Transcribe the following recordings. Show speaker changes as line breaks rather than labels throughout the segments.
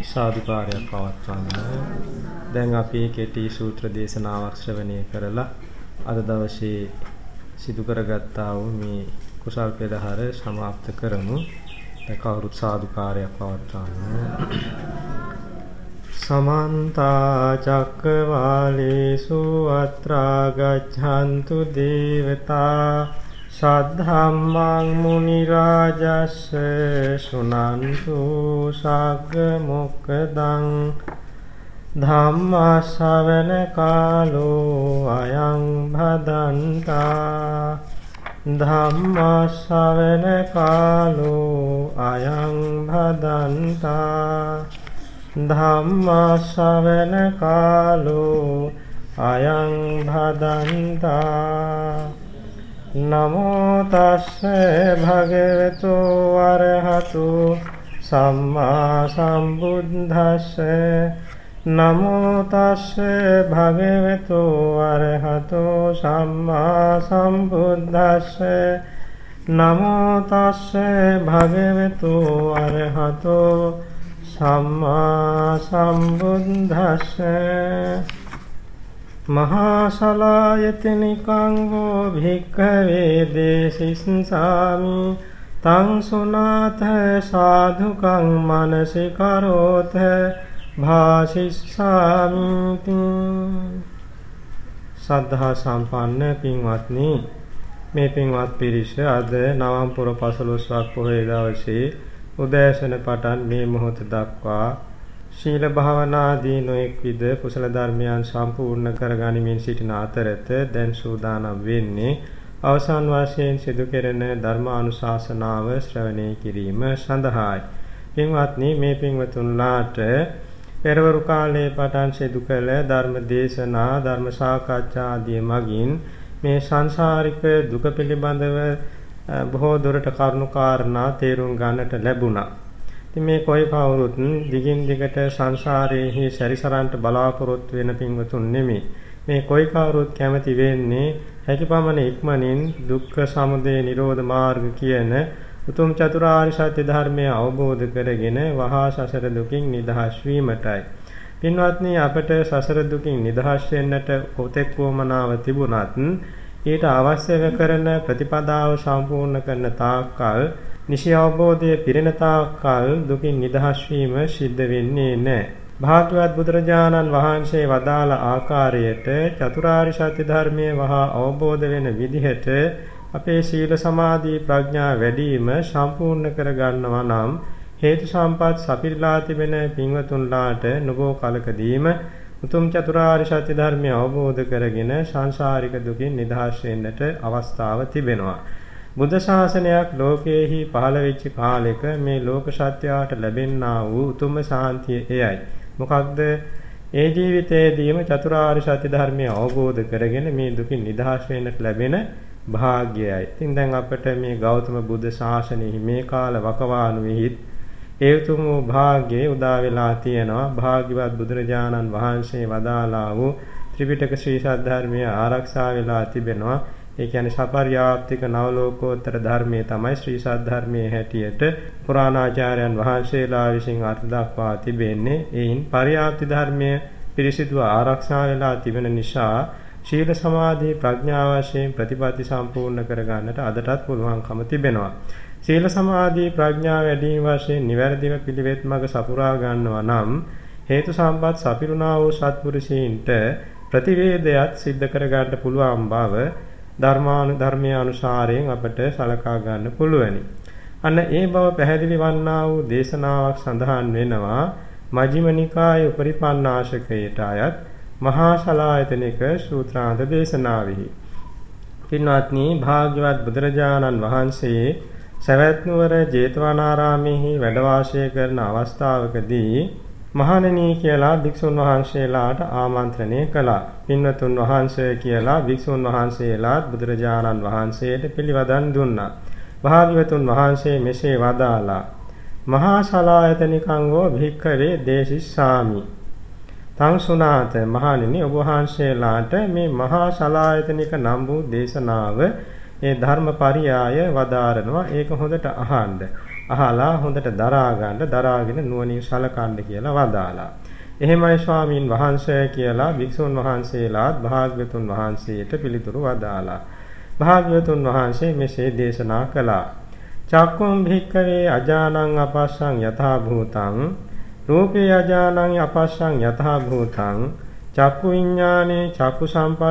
සාදුකාරයක් පවත්වන්න. දැන් අපි කෙටි සූත්‍ර දේශනාවක් ශ්‍රවණය කරලා අද දවසේ සිදු කරගත්තා වූ මේ කුසල් පෙරහර සමාප්ත කරමු. දැන් කවුරුත් සාදුකාරයක් පවත්වන්න. සමන්ත චක්කවාලේසු අත්‍රා ගච්ඡන්තු දේවතා සද්ධම්මං මුනි රාජස්ස සුනන්තු සග්ග මොක්ඛදං ධම්ම ශ්‍රවණ කාලෝ අයං භදන්තා ධම්ම ශ්‍රවණ කාලෝ අයං භදන්තා ධම්ම ශ්‍රවණ කාලෝ අයං භදන්තා නමෝ තස්සේ භගවතු වරහතු සම්මා සම්බුද්දස්සේ නමෝ තස්සේ භගවතු වරහතු සම්මා සම්බුද්දස්සේ නමෝ තස්සේ භගවතු වරහතු සම්මා සම්බුද්දස්සේ මහා සලායතනිකං වූ භික්ඛවේ දේසිස්සාමි තං සුනාත සාධුකං මනසිකරෝත භාසිස්සාමි. සද්ධා සම්පන්න පින්වත්නි, මේ පින්වත් පිරිස අද නවම් පුර 15ක් පොහොය දවසේ උදෑසන පටන් මේ මොහොත දක්වා ශීල භාවනාදී නොඑක් විද කුසල ධර්මයන් සම්පූර්ණ කරගනිමින් සිටින අතරත දැන් සූදානම් වෙන්නේ අවසන් වශයෙන් සිදු කෙරෙන ධර්මානුශාසනාව ශ්‍රවණය කිරීම සඳහායි. පින්වත්නි, මේ පින්වතුන්ලාට පෙරවරු කාලයේ පටන් සිදු කළ ධර්ම දේශනා ධර්ම සාකච්ඡා ආදී මගින් මේ සංසාරික දුක පිළිබඳව බොහෝ දුරට කරුණු කාරණා තේරුම් ගන්නට ලැබුණා. ඉතින් මේ කොයි කවුරුත් දිගින් දිගට සංසාරයේ සැරිසරන්ට බලාපොරොත්තු වෙන පින්වතුන් නෙමෙයි. මේ කොයි කවුරුත් කැමති වෙන්නේ හැකියපමණ ඉක්මනින් දුක්ඛ සමුදය නිරෝධ මාර්ග කියන උතුම් චතුරාර්ය සත්‍ය ධර්මය අවබෝධ කරගෙන වහා සසර දුකින් නිදහස් වීමටයි. පින්වත්නි, අපට සසර දුකින් නිදහස් වෙන්නට කොතෙක් වමනාව තිබුණත් ඊට අවශ්‍ය කරන ප්‍රතිපදාව සම්පූර්ණ කරන තාක්කල් නිසි අවබෝධයේ පිරෙන තාක්කල් දුකින් නිදහස් වීම සිද්ධ වෙන්නේ නැහැ. භාග්‍යවත් බුදුරජාණන් වහන්සේ වදාළ ආකාරයට චතුරාර්ය සත්‍ය ධර්මයේ වහා අවබෝධ වෙන විදිහට අපේ සීල සමාධි ප්‍රඥා වැඩිම සම්පූර්ණ කර ගන්නවා නම් හේතු සම්පත් සපිරලා තිබෙන පින්වතුන්ලාට නොබෝ කලකදීම උතුම් චතුරාර්ය සත්‍ය ධර්මය අවබෝධ කරගෙන සංසාරික දුකින් නිදහස් වෙන්නට අවස්ථාව තිබෙනවා. බුද්ධ ශාසනයක් ලෝකයේහි පහළ වෙච්ච කාලෙක මේ ලෝක සත්‍යයට ලැබෙන්නා වූ උතුම් ශාන්තිය එයයි. මොකක්ද? ඒ ජීවිතයේදීම චතුරාර්ය සත්‍ය ධර්මය අවබෝධ කරගෙන මේ දුකින් නිදහස් වෙන්නට ලැබෙන භාග්‍යයයි. ඉතින් දැන් අපට මේ ගෞතම බුද්ධ ශාසනයෙහි මේ කාල වකවානුවේහිත් ඒ උතුම් වූ භාග්‍යය උදා වෙලා තියෙනවා. භාග්‍යවත් බුදුරජාණන් වහන්සේ වදාළා වූ ත්‍රිපිටක ශ්‍රී සද්ධර්මය ආරක්ෂා වෙලා තිබෙනවා. ඒ කියන්නේ සපර්යාප්තික නවලෝකෝත්තර ධර්මයේ තමයි ශ්‍රී සද්ධර්මයේ හැටියට පුරාණාචාර්යයන් වහන්සේලා විසින් අර්ථ දක්වා තිබෙන්නේ. එයින් පර්යාප්ති ධර්මයේ පිරිසිදුව ආරක්ෂා වෙලා තිබෙන නිසා ශීල සමාධි ප්‍රඥා වශයෙන් ප්‍රතිපatti සම්පූර්ණ කරගන්නට අදටත් පුළුවන්කම තිබෙනවා. ශීල සමාධි ප්‍රඥා වැඩිම වශයෙන් නිවැරදිව පිළිවෙත් මඟ සපුරා ගන්නවා නම් හේතු සම්පත් සපිරුණා වූ සත්පුරුෂයින්ට ප්‍රතිවේදයක් සිද්ධ කරගන්න පුළුවන් බව ධර්මයේ අනුසාරයෙන් අපට සලකා ගන්න පුළුවනි. අන්න ඒ බව පැහැදිලි වන්නා වූ දේශනාවක් සඳහන් වෙනවා මජ්ක්‍ධිම නිකායේ උපරිපන්නාශකයට අයත් මහා සලායතනික සූත්‍රාන්ත දේශනාවෙහි. පින්වත්නි, භාග්‍යවත් බුදුරජාණන් වහන්සේ සවැත් නුවර ජේතවනාරාමයේ වැඩ වාසය කරන අවස්ථාවකදී මහණෙනි කියලා භික්ෂුන් වහන්සේලාට ආමන්ත්‍රණය කළා. පින්වතුන් වහන්සේ කියලා භික්ෂුන් වහන්සේලාත් බුදුරජාණන් වහන්සේට පිළිවදන් දුන්නා. භාග්‍යවතුන් වහන්සේ මෙසේ වදාලා මහා සලායතනිකං වූ භික්ඛවේ දේසිස්සාමි තං සුනාත. මහණෙනි, ඔබ වහන්සේලාට මේ මහා සලායතනික නම් වූ දේශනාව ඒ ධර්මපරියාය වදාරනවා. ඒක හොඳට අහන්න. අහලා හොඳට දරාගෙන නුවණින් සලකන්න කියලා වදාලා. එහෙමයි ස්වාමීන් වහන්සේ කියලා භික්ෂුන් වහන්සේලාත් භාග්‍යවතුන් වහන්සේට පිළිතුරු වදාලා. භාග්‍යවතුන් වහන්සේ මෙසේ දේශනා කළා. චක්කුම් භික්ඛවේ අජානං අපස්සං යථා භූතං රූපේ අජානං අපස්සං යථා භූතං චක්කු විඥානේ චක්කු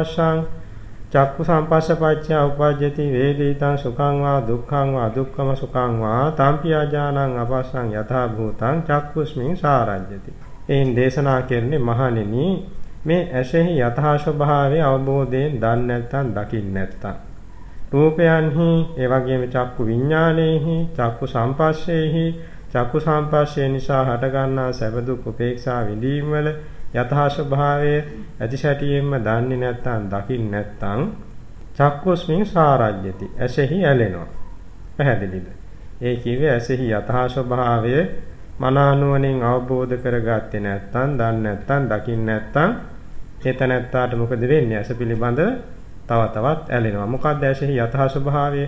සම්පස්සපච්චය උපජ්ජති වේදිතං සුඛං වා දුක්ඛං වා දුක්ඛම සුඛං වා තම්පි අජානං අපස්සං යථා භූතං චක්කුස්මින් සාරජ්ජති. එයින් දේශනා කෙරෙන්නේ මහණෙනි මේ ඇසෙහි යථා ස්වභාවය අවබෝධයෙන් දන්නේ නැත්නම් දකින්නේ නැත්නම් රූපයන්හි ඒ වගේම චක්කු විඥානයේහි චක්කු සම්පස්සේහි චක්කු සම්පස්සේ නිසා හටගන්නා සැප දුක් උපේක්ෂා විඳීම් වල යථා ස්වභාවය ඇතිසැටියෙන්ම දන්නේ නැත්නම් දකින්නේ නැත්නම් චක්කුස්මින් සාරජ්‍යති ඇසෙහි ඇලෙනවා. පැහැදිලිද? ඒ කිව්වේ ඇසෙහි යථා ස්වභාවය මනානුවණින් අවබෝධ කරගත්තේ නැත්නම් දන්නේ නැත්නම් දකින්නේ නැත්නම් චේතනත්තාට මොකද වෙන්නේ? ඇස පිළිබඳව තව තවත් ඇලෙනවා. මොකක්ද ඇසෙහි යථා ස්වභාවය?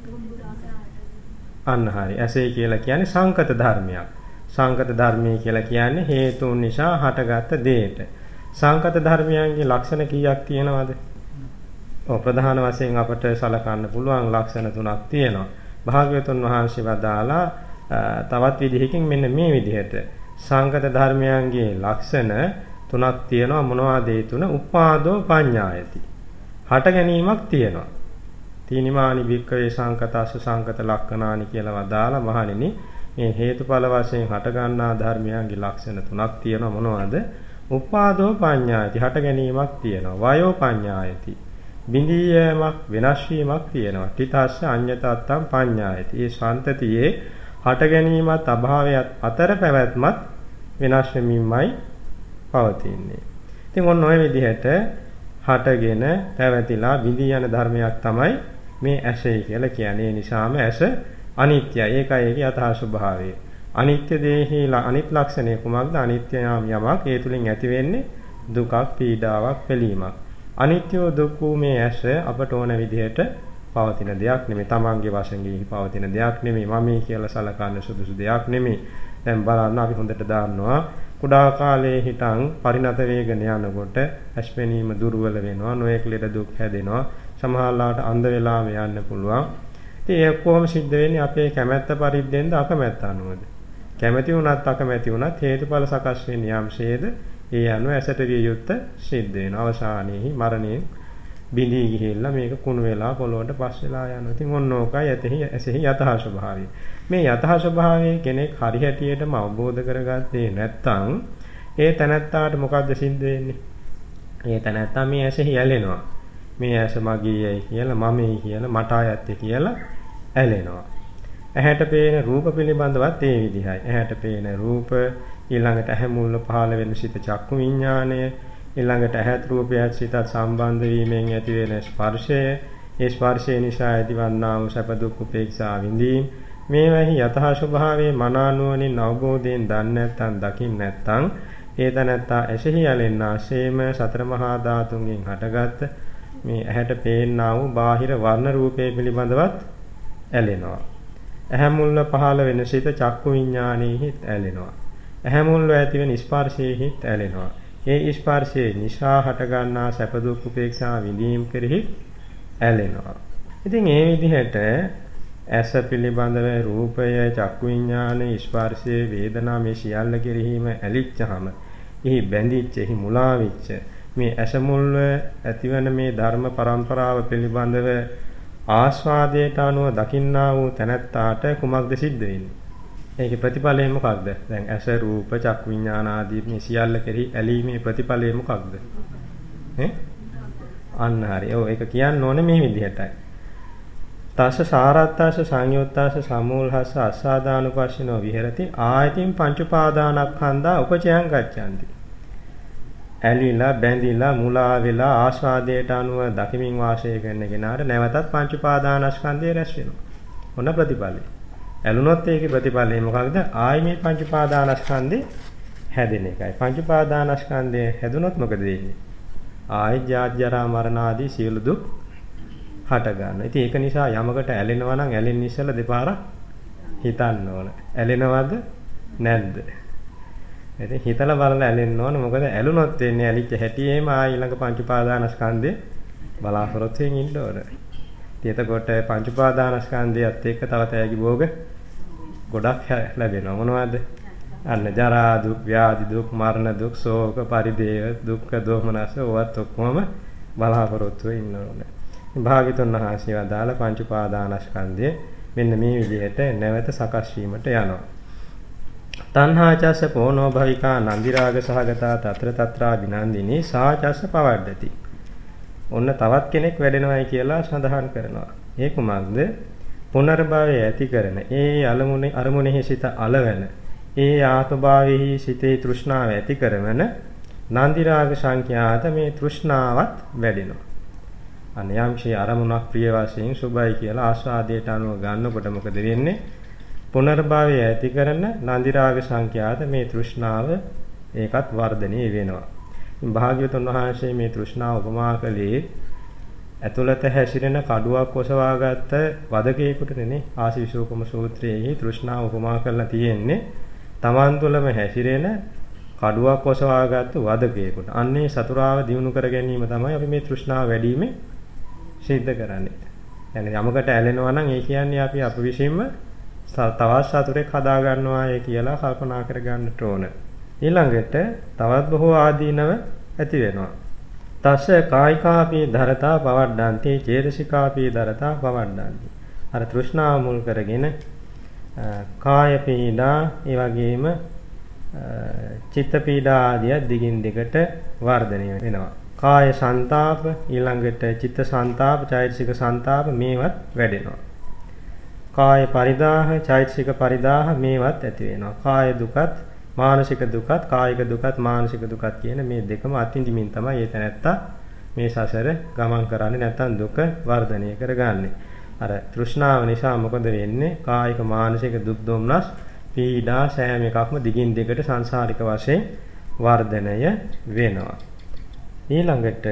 අන්න හරි. ඇසෙහි කියලා කියන්නේ සංකත ධර්මයක්. සංකත ධර්මයේ කියලා කියන්නේ හේතුන් නිසා හටගත්ත දෙයට. සංකත ධර්මයන්ගේ ලක්ෂණ කීයක් තියෙනවද? ප්‍රධාන වශයෙන් අපට සලකන්න පුළුවන් ලක්ෂණ 3ක් තියෙනවා. භාග්‍යවතුන් වහන්සේ වදාලා තවත් විදිහකින් මෙන්න මේ විදිහට සංකත ධර්මයන්ගේ ලක්ෂණ 3ක් තියෙනවා. මොනවාද ඒ 3? උපාදෝ පඤ්ඤායති. හට ගැනීමක් තියෙනවා. තීනිමානි භික්ඛවේ සංකතස්ස සංකත ලක්ෂණානි කියලා වදාලා මහණෙනි මේ හේතුඵල වශයෙන් හට ගන්නා ධර්මයන්ගේ ලක්ෂණ 3ක් තියෙනවා. මොනවාද? උපාදෝ පඤ්ඤායති. හට ගැනීමක් තියෙනවා. වයෝ පඤ්ඤායති. බිඳී යෑමක් වෙනස් වීමක් තියෙනවා. තිතස්ස අඤ්ඤතත්තම් පඤ්ඤායති. මේ සම්තතියේ හට ගැනීමත් අභාවයත් අතර පැවැත්මත් වෙනස් වෙමින්මයි පවතින්නේ. ඉතින් ඔන්න ඔය විදිහට හටගෙන පැවතිලා බිඳී යන ධර්මයක් තමයි මේ ඇසයි කියලා කියන්නේ. ඒ නිසාම ඇස අනිත්‍යයි. ඒකයි ඒකේ යථා ස්වභාවය. අනිත්‍ය දේහි අනිත් ලක්ෂණය කුමක්ද? අනිත්‍ය යමක් ඒ තුලින් ඇති වෙන්නේ දුකක්, පීඩාවක්, පිළීමක්. අනිත්‍ය දුක්ඛ මේ ඇස අපට ඕන විදිහට පවතින දෙයක් නෙමෙයි. තමන්ගේ වශයෙන් පවතින දෙයක් නෙමෙයි. මමයි කියලා සලකන්න සුදුසු දෙයක් නෙමෙයි. දැන් බලන්න අපි හොඳට දාන්නවා කුඩා කාලයේ හිටන් පරිණත වේගන යනකොට ඇස්පෙනීම දුර්වල වෙනවා, නොයෙක් ලෙඩ දුක් හැදෙනවා, සමහරලාට අන්ධ වෙලාම යන්න පුළුවන්. ඉතින් ඒක කොහොම සිද්ධ වෙන්නේ? අපේ කැමැත්ත පරිද්දෙන්ද අකමැත්ත අනුවද? කැමැති වුණත් අකමැති වුණත් හේතුඵල සකස් වෙන යම්සේද ඒ අනුව ඇසට විය යුත්තේ සිද්ධ වෙනවා. අවසානයේහි මරණයෙන් බිඳී ගිහිල්ලා මේක කුණු වෙලා පොළොවට පස් වෙලා යනවා. ඉතින් ඔන්න ඕකයි ඇසෙහි යථා ස්වභාවය. මේ යථා ස්වභාවය කෙනෙක් හරි හැටියටම අවබෝධ කරගත්තේ නැත්නම් ඒ තැනැත්තාට මොකද්ද සිද්ධ වෙන්නේ? ඒ තැනැත්තා මේ ඇසෙහි ඇලෙනවා. මේ ඇස මගේයි කියලා, මමයි කියලා, මට ආයත්තේ කියලා ඇලෙනවා. ඇහැට පේන රූප පිළිබඳවත් ඒ විදිහයි. ඇහැට පේන රූප ඊළඟට ඇහැ මුල්ල පහළ වෙන සිත චක්කු විඥාණය, ඊළඟට ඇහත් රූපයත් සිතත් සම්බන්ධ වීමෙන් ඇති වෙන ස්පර්ශය, ඒ ස්පර්ශය නිසා ඇතිවන්නා වූ සැප දුක් උපේක්ෂා විඳීම්, මේවාෙහි යථා ස්වභාවයේ මනානුවණින් අවබෝධයෙන් දන්නේ නැත්නම් දකින්න නැත්නම් ඒ තැනැත්තා ඇසෙහි ඇලෙන්නාseම සතර මහා ධාතුන්ගෙන් හටගත් මේ ඇහැට පේන්නා වූ බාහිර වර්ණ රූපේ පිළිබඳවත් ඇලෙනවා. ඇහැ මුල්ල පහළ වෙන සිත චක්කු විඥානෙහි ඇලෙනවා. ඇහැ මුල්ල ඇති වෙන ස්පර්ශයෙහි ඇලෙනවා. ඒ ස්පර්ශයේ නිසා හටගන්නා සැප දුක් උපේක්ෂා විඳීම් කෙරෙහි ඇලෙනවා. ඉතින් ඒ විදිහට ඇස පිළිබඳව රූපය, චක්කු විඥානය, ස්පර්ශය, වේදනා මේ සියල්ල කෙරෙහිම ඇලිච්චහම, එහි බැඳිච්ච, එහි මුලා වෙච්ච මේ ඇස මුල්ව ඇතිවන මේ ධර්ම පරම්පරාව පිළිබඳව ආස්වාදයට අනුව දකින්නා වූ තැනැත්තාට කුමක්ද සිද්ධ වෙන්නේ? ඒකේ ප්‍රතිඵලය මොකක්ද? දැන් ඇස, රූප, චක්කු විඥාන ආදී මේ සියල්ල කෙරෙහි ඇලීමේ ප්‍රතිඵලය මොකක්ද? අන්න හරි. ඔව් ඒක කියන්න ඕනේ මේ විදිහටයි. තස්ස සාරත්තාස සංයුත්තාස සමූලහස අස්සාදානුපස්සිනෝ විහෙරති ආයතින් පංච උපාදානස්කන්ධා උපචයං ගච්ඡanti. ඇලිලා බැඳිලා මුලා වෙලා ආස්වාදයට අනුව දකිමින් වාසය කරන කෙනාට නැවතත් පංච උපාදානස්කන්ධය රැස් වෙනවා. මොන ප්‍රතිඵලයි? ඇලුනොත් ඒකේ ප්‍රතිඵලය මොකක්ද? ආයි මේ පංච උපාදානස්කන්ධේ හැදෙන එකයි. පංච උපාදානස්කන්ධය හැදුනොත් මොකද වෙන්නේ? ආයි ජාති ජරා මරණ ආදී සියලු දුක් හට ගන්නවා. ඉතින් ඒක නිසා යමකට ඇලෙනවා නම් ඇලෙන්න ඉස්සෙල්ලා දෙපාරක් හිතන්න ඕන. ඇලෙනවද නැද්ද? ඉතින් හිතලා බලලා ඇලෙන්න ඕන. මොකද ඇලුනොත් වෙන්නේ ඇලිච්ච හැටියේම ඊළඟ පංච උපාදානස්කන්ධේ බලාපොරොත්තුෙන් ඉන්න ඕන. ඉතින් එතකොට පංච උපාදානස්කන්ධයත් එක්ක තව තෑගි භෝග ගොඩක් ලැබෙනවා. මොනවද? අන්න ජරා දුක්, ව්‍යාධි දුක්, මරණ දුක්, ශෝක, පරිදේව, දුක්ඛ, දෝමනස ඔවත් ඔක්කොම බලාපොරොත්තු වෙන්න ඕනේ. භාග්‍යතුන් වහන්සේ වදාළ පංච උපාදානස්කන්ධය මෙන්න මේ විදිහට නැවත සකස් වීමට යනවා. තණ්හාචස්ස පෝනෝ භවිකා නන්දිරාග සහගතා తත්‍ර తත්‍රා විනන්දිනී සාචස්ස පවඩ්ඩති. ඔන්න තවත් කෙනෙක් වැඩෙනවයි කියලා සඳහන් කරනවා. ඒ කුමක්ද? පුනර්භවය ඇති කරන ඒ අරමුණෙහි සිත අලවන ඒ ආත්මභාවයෙහි සිතේ තෘෂ්ණාව ඇති කරවන නන්දිරාග සංඛ්‍යාත මේ තෘෂ්ණාවත් වැඩෙනවා. අනියම්ෂී අරමුණක් ප්‍රිය වශයෙන් සුභයි කියලා ආස්වාදයට අනුව ගන්නකොට මොකද වෙන්නේ? පුනර්භවය ඇති කරන නන්දිරාග සංඛ්‍යාත මේ තෘෂ්ණාව ඒකත් වර්ධනය වෙනවා. භාග්‍යවතුන් වහන්සේ මේ තෘෂ්ණාව උපමා කළේ ඇතුළත හැසිරෙන කඩුවක් ඔසවාගත්ත වදකේකට නෙනේ. ආශිවිශෝකම සූත්‍රයේ තෘෂ්ණාව උපමා කරලා තියෙන්නේ තමන් තුළම හැසිරෙන කඩුවක් ඔසවාගත්ත වදකේකට. අන්නේ සතුරාව දිනු කර ගැනීම තමයි අපි මේ තෘෂ්ණාව වැඩිීමේ සිද්ධ කරන්නේ. يعني යමකට ඇලෙනවා නම් ඒ කියන්නේ අපි අප විසින්ම තවත් සතුරෙක් හදා ගන්නවාය කියලා කල්පනා කර ගන්නට ඕන. ඊළඟට තවත් බොහෝ ආදීනව ඇති වෙනවා. තස්ස කායිකාපී ධරතා පවඩ්ඩන්ති චේතසිකාපී ධරතා පවඩ්ඩන්ති. අර තෘෂ්ණාව මුල් කරගෙන කාය පීඩා ඒ වගේම චිත්ත පීඩා ආදිය දිගින් දිගට වර්ධනය වෙනවා. කාය සංතාප ඊළඟට චිත්ත සංතාප චෛතසික සංතාප මේවත් වැඩෙනවා. කාය පරිදාහ චෛතසික පරිදාහ මේවත් ඇති වෙනවා. කාය දුකත් මානසික දුකත් කායික දුකත් මානසික දුකත් කියන මේ දෙකම අත්විඳිමින් තමයි ඒ තැනැත්තා මේ සසර ගමන් කරන්නේ නැත්නම් දුක වර්ධනය කරගන්නේ. අර තෘෂ්ණාව නිසා මොකද වෙන්නේ? කායික මානසික දුක් දුම්නස් පීඩා සෑම එකක්ම දිගින් දිගට සංසාරික වශයෙන් වර්ධනය වෙනවා. ඊළඟට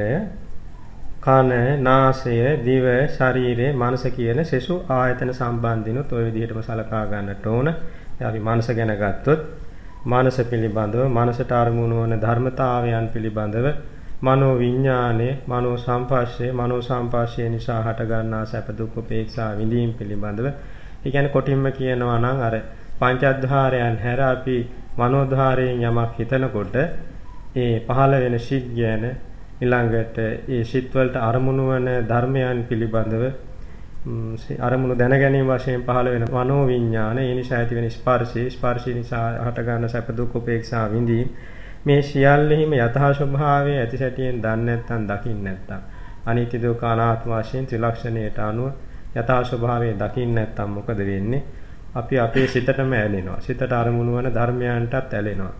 කන, නාසය, දිව, ශරීරය, මනස කියන සෙසු ආයතන සම්බන්ධිනුත් ওই විදිහටම සලකා ගන්නට ඕන. අපි මනස ගැන ගත්තොත් මනස පිළිබඳව මනසට අරමුණු වන ධර්මතාවයන් පිළිබඳව මනෝ විඥානයේ මනෝ සංපස්සේ නිසා හට ගන්නා සැප දුක් උපේක්ෂා විඳීම් පිළිබඳව ඒ කියන්නේ කොටින්ම කියනවා නම් අර පංචඅද්වාරයන් හැර අපි මනෝද්වාරයෙන් යමක් හිතනකොට ඒ පහළ වෙන සිත් ගැන ඊළඟට ඒ සිත් වලට අරමුණු වන ධර්මයන් පිළිබඳව අරමුණු දැන ගැනීම වශයෙන් පහළ වෙන මනෝ විඥාන ඒ නිසා ඇති වෙන ස්පර්ශය නිසා හට ගන්න සැප දුක් උපේක්ෂා විඳීම් මේ සියල්ලෙහිම යථා ස්වභාවය ඇති සැටියෙන් දන්නේ නැත්නම් දකින්න නැත්නම් අනිත්‍ය දුක්ඛ අනාත්ම වශයෙන් ත්‍රිලක්ෂණයට අනුව යථා ස්වභාවය දකින්න නැත්නම් මොකද වෙන්නේ? අපි අපේ සිතටම ඇලෙනවා. සිතට අරමුණු වන ධර්මයන්ටත් ඇලෙනවා.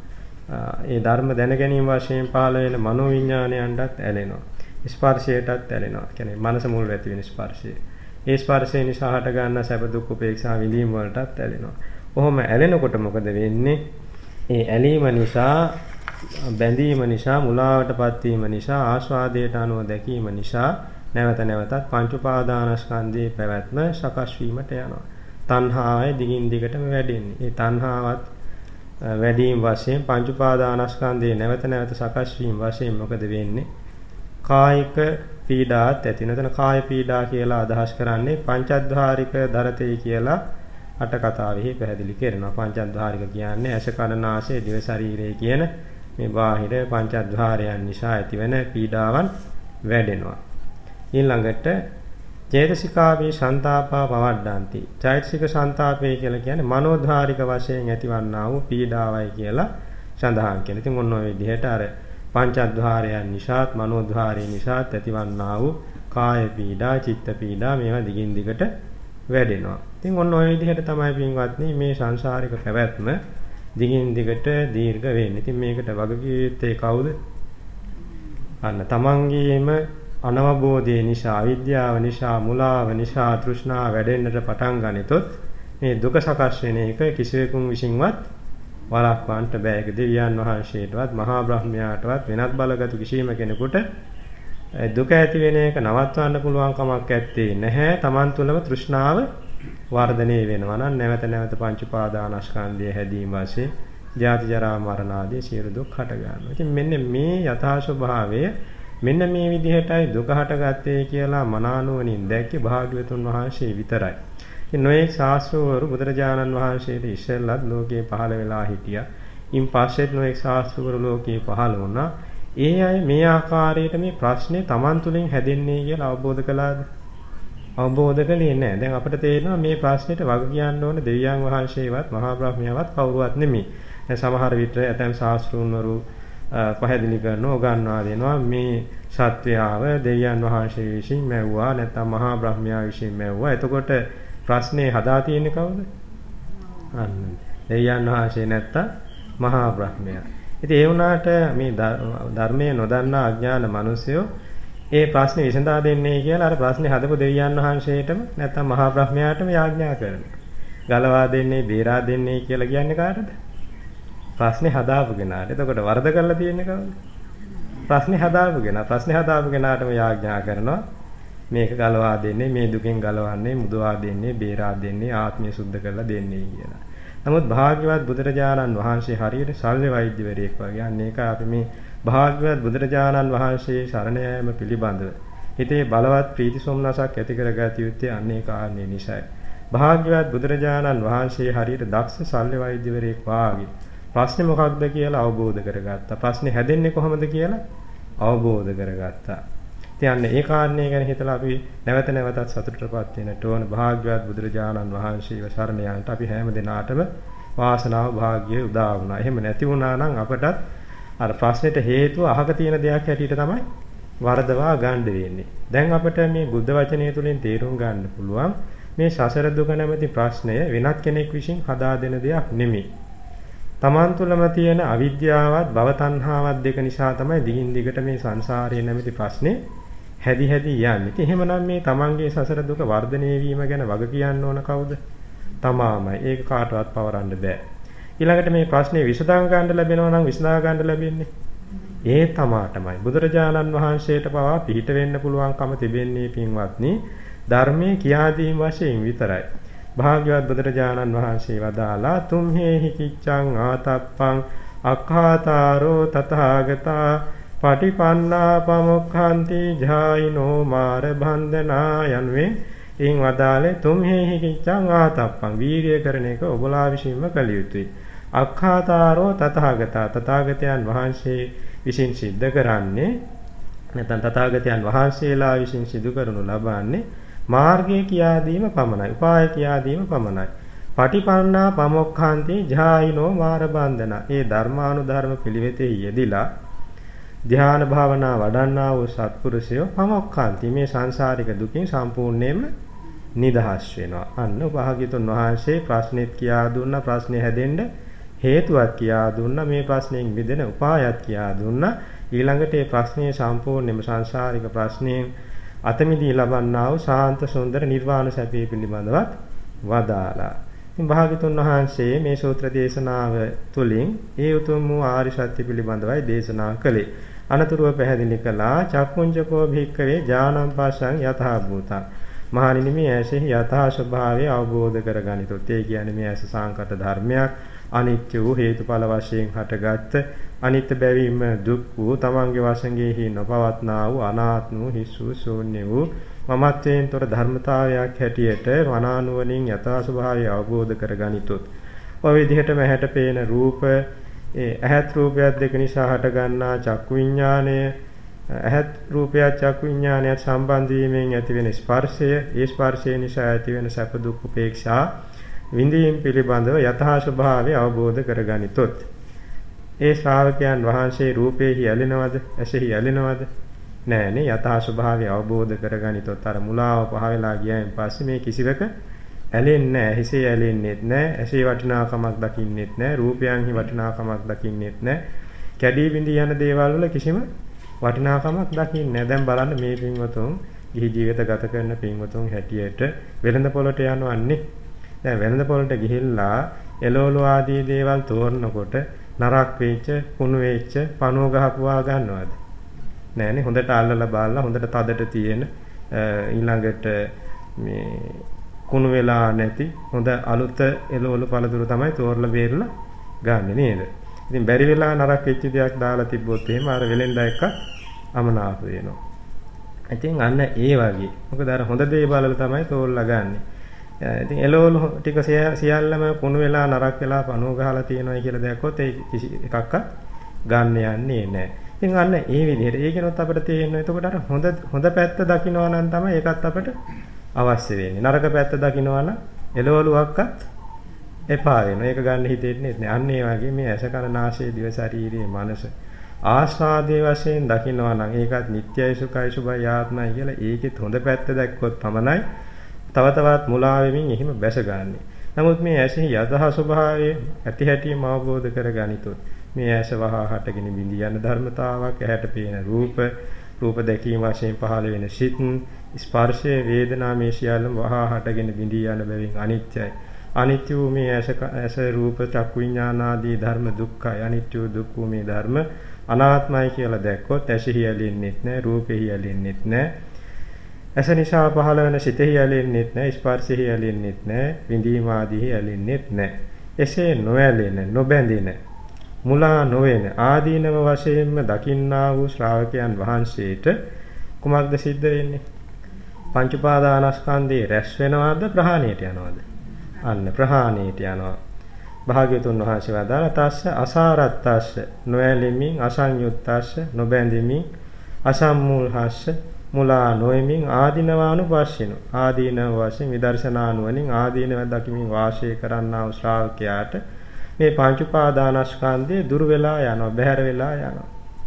ඒ ධර්ම දැන ගැනීම වශයෙන් පහළ වෙන මනෝ විඥානයන්ටත් ඇලෙනවා. ස්පර්ශයටත් ඇලෙනවා. කියන්නේ මනස මුල් ඇති වෙන ස්පර්ශය. ඒ ස්පර්ශය නිසා හට ගන්න සැප දුක් උපේක්ෂා විඳීම් වලටත් ඇලෙනවා. කොහොම ඇලෙනකොට මොකද වෙන්නේ? ඒ ඇලීම නිසා බැඳීම නිසා මුලාවටපත් වීම නිසා ආස්වාදයට අනුව දැකීම නිසා නැවත නැවතත් පංච උපාදානස්කන්ධයේ පැවැත්ම සකස් වීමට යනවා. තණ්හාවයි දිගින් දිගටම වැඩෙන්නේ. ඒ තණ්හාවත් වැඩිම වශයෙන් පංච උපාදානස්කන්ධයේ නැවත නැවත සකස් වීම වශයෙන් මොකද වෙන්නේ? කායික පීඩාත් ඇති වෙන. කාය පීඩා කියලා අදහස් කරන්නේ පංචඅද්වාරික දරතේ කියලා අට කතාවෙහි පැහැදිලි කරනවා. පංචඅද්වාරික කියන්නේ ඇස කන නාසය දිව ශරීරය කියන මේ බාහිර පංචඅද්වාරයන් නිසා ඇතිවන පීඩාවන් වැඩෙනවා. ඊළඟට චේතසිකාවේ සංතාපා පවඩ්ඩන්ති. චෛතසික සංතාපය කියලා කියන්නේ මනෝධාරික වශයෙන් ඇතිවන්නා වූ පීඩාවයි කියලා සඳහන් කරනවා. ඉතින් මොන විදිහට අර පංචඅද්වාරයන් නිසාත් මනෝධාරී නිසාත් ඇතිවන්නා වූ කාය පීඩා, චිත්ත පීඩා මේවා දිගින් දිගට වැඩෙනවා. ඉතින් ඔන්න ඔය විදිහට තමයි පින්වත්නි මේ සංසාරික පැවැත්ම දිගින් දිගට දීර්ඝ වෙන්නේ. ඉතින් මේකට වගකිය යුත්තේ කවුද? අන්න තමන්ගේම අනවබෝධය නිසා, අවිද්‍යාව නිසා, මුලාව නිසා තෘෂ්ණාව වැඩෙන්නට පටන් ගනිතොත් මේ දුක සකස් වෙන එක කිසිවෙකුන් විසින්වත් වළක්වන්න බෑ. ඒක දෙවියන් වහන්සේටවත්, මහා බ්‍රහ්මයාටවත්, වෙනත් බලගත් කිසිම කෙනෙකුට දුක ඇති වෙන එක නවත්වන්න පුළුවන් කමක් නැත්තේ නැහැ. තමන් තුළම තෘෂ්ණාව වර්ධනය වෙනවා නම් නැවත නැවත පංච උපාදානස්කන්ධය හැදීම වශයෙන් ජාති ජරා මරණ ආදී සියලු දුක් හට ගන්නවා. ඉතින් මෙන්න මේ යථා ස්වභාවය මෙන්න මේ විදිහටයි දුක හටගත්තේ කියලා මනානුවණින් දැක්කේ භාග්‍යවතුන් වහන්සේ විතරයි. ඉතින් නොඑක් ශාස්ත්‍රවරු බුදුරජාණන් වහන්සේට ඉස්සෙල්ලත් ලෝකේ පහළ වෙලා හිටියා. ඉන් පස්සෙත් නොඑක් ශාස්ත්‍රවරු ලෝකේ පහළ වුණා. ඒ අය මේ ආකාරයට මේ ප්‍රශ්නේ Taman තුලින් හැදෙන්නේ කියලා අවබෝධ කළාද? අවබෝධ කළේ නැහැ. දැන් අපිට තේරෙනවා මේ ප්‍රශ්නෙට වග කියන්න ඕන දෙවියන් වහන්සේවත් මහා බ්‍රහ්මයාවත් කවුරුවත් නෙමෙයි. දැන් සමහර විට ඇතැම් ශාස්ත්‍රඥවරු පහදලි කරනවා උගන්වා දෙනවා මේ සත්‍යාව දෙවියන් වහන්සේ විසින් මැව්වා නැත්නම් මහා බ්‍රහ්මයා විසින් මැව්වා. එතකොට ප්‍රශ්නේ හදා තියෙන්නේ කවුද? අන්න දෙවියන් වහන්සේ නැත්නම් මහා බ්‍රහ්මයා. ඉතින් ඒ වුණාට මේ ධර්මයේ නොදන්නා අඥාන මිනිසයෝ ඒ ප්‍රශ්නේ විසඳා දෙන්නේ කියලා අර ප්‍රශ්නේ හදපු දෙවියන් වහන්සේටම නැත්නම් මහා බ්‍රහ්මයාටම යාඥා කරනවා. ගලවා දෙන්නේ, බේරා දෙන්නේ කියලා කියන්නේ කාටද? ප්‍රශ්නේ හදාපු කෙනාට. එතකොට වරද කරලා තියෙන්නේ කවුද? ප්‍රශ්නේ හදාපු කෙනා. ප්‍රශ්නේ හදාපු කෙනාටම යාඥා කරනවා. මේක ගලවා දෙන්නේ, මේ දුකෙන් ගලවන්නේ, මුදවා දෙන්නේ, බේරා දෙන්නේ, ආත්මය සුද්ධ කරලා දෙන්නේ කියලා. නමුත් භාග්‍යවත් බුදුරජාණන් වහන්සේ හරියට ශල්්‍ය වෛද්‍යවරයෙක් වගේ. අන්න ඒක අපි මේ භාග්‍යවත් බුදුරජාණන් වහන්සේ શરණ යාම පිළිබඳව හිතේ බලවත් ප්‍රීති සොම්නසක් ඇති කරගත යුත්තේ අන්න ඒ කාරණේ නිසායි. භාග්‍යවත් බුදුරජාණන් වහන්සේ හරියට දක්ෂ ශල්්‍ය වෛද්‍යවරයෙක් වාගේ ප්‍රශ්නේ මොකක්ද කියලා අවබෝධ කරගත්තා. ප්‍රශ්නේ හැදෙන්නේ කොහොමද කියලා අවබෝධ කරගත්තා. ඉතින් ඒ කාරණේ ගැන හිතලා අපි නැවත නැවතත් සතුටටපත් වෙන්නට ඕන. භාග්‍යවත් බුදුරජාණන් වහන්සේව શරණ යන්නට අපි හැම දිනාටම වාසනාව භාග්‍යය උදා වුණා. එහෙම නැති වුණා නම් අපටත් අර ප්‍රශ්නෙට හේතුව අහක තියෙන දෙයක් හැටියට තමයි වරදවා ගන්න වෙන්නේ. දැන් අපිට මේ බුද්ධ වචනය තුලින් තේරුම් ගන්න පුළුවන් මේ සසර දුක නැමැති ප්‍රශ්නය වෙනත් කෙනෙක් විසින් හදා දෙන දෙයක් නෙමෙයි. තමන් තුළම තියෙන අවිද්‍යාවත් භව තණ්හාවත් දෙක නිසා තමයි දිගින් දිගට මේ සංසාරයේ නැමැති ප්‍රශ්නේ හැදි හැදි යන්නේ. ඉතින් එහෙමනම් මේ තමන්ගේ සසර දුක වර්ධනය වීම ගැන වග කියන්න ඕන කවුද? තමාමයි. ඒක කාටවත් පවරන්න බෑ. ඊළඟට මේ ප්‍රශ්නේ විසඳා ගන්න ලැබෙනවා නම් විසඳා ගන්න ලැබෙන්නේ ඒ තමාටමයි. බුදුරජාණන් වහන්සේට පවා පිහිට වෙන්න පුළුවන්කම තිබෙන්නේ පින්වත්නි ධර්මයේ කියා දීම වශයෙන් විතරයි. භාග්‍යවත් බුදුරජාණන් වහන්සේ වදාලා තුම්හෙහි කිච්ඡං ආතප්පං අක්ඛාතාරෝ තථාගතා පටිපන්නා පමුක්ඛන්ති ජායිනෝ මාර බන්ධනා යන්වේ ඉන් වදාලේ තුම්හෙහි කිච්ඡං ආතප්පං වීර්ය කරන එක ඔබලා විසින්ම කළ යුතුයි. අක්ඛාතාරෝ තථාගතා තථාගතයන් වහන්සේ විසින් සිද්ධ කරන්නේ නැත්නම් තථාගතයන් වහන්සේලා විසින් සිදු කරනු ලබන්නේ මාර්ගය කියා දීම පමණයි. උපාය කියා දීම පමණයි. පටිපන්නා පමුක්ඛන්ති ජායිනෝ මාර බන්ධනා. ඒ ධර්මානුධර්ම පිළිවෙතේ යෙදිලා ධ්‍යාන භාවනා වඩන්නා වූ සත්පුරුෂයෝ පමුක්ඛන්ති මේ සංසාරික දුකින් සම්පූර්ණයෙන්ම නිදහස් වෙනවා. අන්න භාග්‍යතුන් වහන්සේ ප්‍රශ්නෙත් කියා දුන්නා. ප්‍රශ්නේ හැදෙන්න හේතුවක් කියා දුන්නා. මේ ප්‍රශ්نين මිදෙන උපායත් කියා දුන්නා. ඊළඟට මේ ප්‍රශ්නේ සම්පූර්ණයෙන්ම සංසාරික ප්‍රශ්نين අතමිදී ලබන්නා වූ ශාන්ත සුන්දර නිර්වාණ සැපේ පිළිබඳවත් වදාලා. ඉතින් භාග්‍යතුන් වහන්සේ මේ සූත්‍ර දේශනාව තුළින් ඒ උතුම් වූ ආරි සත්‍ය පිළිබඳවයි දේශනා කළේ. අනතුරුව පැහැදිලි කළා චක්කුංජකෝ භික්ඛවේ ඥානං පස්සං යථා භූතං. මහණෙනි මේ ඇසෙහි යථා ස්වභාවය අවබෝධ කරගනිතොත් ඒ කියන්නේ මේ ඇස සංකත ධර්මයක් අනිත්‍ය වූ හේතුඵල වශයෙන් හටගත් අනිත්‍ය බැවිම දුක් වූ තමන්ගේ වශයෙන්හි නොපවත්නා වූ අනාත්ම වූ හිස් වූ ශූන්‍ය වූ මමත්වයෙන් තොර ධර්මතාවයක් හැටියට මනානුවණින් යථා ස්වභාවය අවබෝධ කරගනිතොත් ඔය විදිහටම ඇහැට පේන රූප ඒ ඇහත් රූපයත් දෙක නිසා හටගන්නා චක්කු විඥාණය ඇහත් රූපයත් චක්කු විඥාණයත් සම්බන්ධ වීමෙන් ඇතිවෙන ස්පර්ශය ඒ ස්පර්ශය නිසා ඇතිවෙන සැප දුක් උපේක්ෂා විඳීම් පිළිබඳව යථා ස්වභාවය අවබෝධ කරගනිතොත් ඒ ශ්‍රාවකයන් වහන්සේ රූපේහි ඇලෙනවද ඇසෙහි ඇලෙනවද නෑනේ යථා ස්වභාවය අවබෝධ කරගනිතොත් අර මුලාව පහ වෙලා ගියයින් පස්සේ මේ කිසිවක ඇලෙන්නේ නැහැ හිසේ ඇලෙන්නේත් නැහැ ඇසේ වටිනාකමක් දකින්නෙත් නැහැ රූපයන්හි වටිනාකමක් දකින්නෙත් නැහැ කැඩී බිඳී යන දේවල් වල කිසිම වටිනාකමක් දකින්නේ නැහැ. දැන් බලන්න මේ පින්වතුන් ගිහි ජීවිත ගත කරන පින්වතුන් හැටියට වෙළඳ පොළට යනවන්නේ. දැන් වෙළඳ පොළට ගිහිල්ලා එළවලු ආදී දේවල් තෝරනකොට නරක් වෙච්ච කුණු වෙච්ච පණුව ගහපුවා ගන්නවද? නෑනේ. හොඳට අල්ලලා බලලා හොඳට තදට තියෙන ඊළඟට මේ කුණු වෙලා නැති හොඳ අලුත එළවලු පළතුරු තමයි තෝරලා බේරලා ගන්න නේද? ඉතින් බැරි වෙලා නරක වෙච්ච දෙයක් දාලා තිබ්බොත් එහෙම අර වෙලෙන්ඩ එක අමනාප වෙනවා. ඉතින් අන්න ඒ වගේ. මොකද අර හොඳ දේ බලලා තමයි තෝරලා ගන්නෙ. ඉතින් එළවලු ටික සියල්ලම කුණු වෙලා නරක වෙලා පණුව ගහලා තියෙනවා කියලා දැක්කොත් ඒ කිසි එකක්වත් ගන්න යන්නේ නැහැ. ඉතින් අන්න ඒ විදිහට ඒකනොත් අපිට තේරෙනවා. එතකොට අර හොඳ පැත්ත දකින්නවා නම් තමයි ඒකත් අපිට අවශ්‍ය වෙන්නේ. නරක පැත්ත දකින්නවා නම් එළවලුවක්වත් එපා වෙනවා. ඒක ගන්න හිතෙන්නේ නැහැ. අන්න ඒ වගේ මේ ඇස කන නාසය දිව ශරීරයේ මනස ආස්වාදයේ වශයෙන් දකින්නවා නම් ඒකත් නිට්ටයයි සුඛයි සුභයි ආත්මයි කියලා ඒකෙත් හොඳ පැත්ත දැක්කොත් පමණයි තව තවත් මුලා වෙමින් එහිම බැස ගන්නෙ. නමුත් මේ ඇසෙහි යථා ස්වභාවය ඇති හැටිම අවබෝධ කරගනිතොත් මේ ඇස වහා හටගෙන බිඳී යන ධර්මතාවක් ඇහැට පේන රූප දැකීම වශයෙන් පහළ වෙන සිත් ස්පර්ශය වේදනා මේ සියල්ලම වහා හටගෙන බිඳී යන බැවින් අනිත්‍යයි. අනිත්‍ය වූ මේ ඇස රූප චක්කු විඥාන ආදී ධර්ම දුක්ඛයි. අනිත්‍ය වූ දුක්ඛ වූ මේ ධර්ම අනාත්මයි කියලා දැක්කොත් ඇසෙහි ඇලෙන්නෙත් නැහැ, රූපෙහි ඇලෙන්නෙත් නැහැ. ඇස නිසා පහළ වෙන සිතෙහි ඇලෙන්නෙත් නැහැ, ස්පර්ශෙහි ඇලෙන්නෙත් නැහැ, විඳීම ආදීහි ඇලෙන්නෙත් නැහැ. එසේ නොඇලෙන, නොබැඳෙන, මුලා නොවන ආදීනව වශයෙන්ම දකින්නා වූ ශ්‍රාවකයන් වහන්සේට කුමක්ද සිද්ධ වෙන්නේ? පංච උපාදානස්කන්ධේ රැස් වෙනවද ප්‍රහාණයට යනවද? අන්න ප්‍රහාණයට යනවා. භාග්‍යවතුන් වහන්සේ වදාළ තස්ස අසාරත්තස්ස නොඇලෙමින් අසංයුත්තස්ස නොබැඳෙමින් අසම්මූලහස්ස මුලා නොෙමින් ආදීනවානුපස්සිනු ආදීනව වශයෙන් විදර්ශනා නුවණින් ආදීනව දකිමින් වාසය කරන්නා වූ ශ්‍රාවකයාට මේ පංච උපාදානස්කන්ධේ දුර වෙලා යනවා, බැහැර වෙලා යනවා.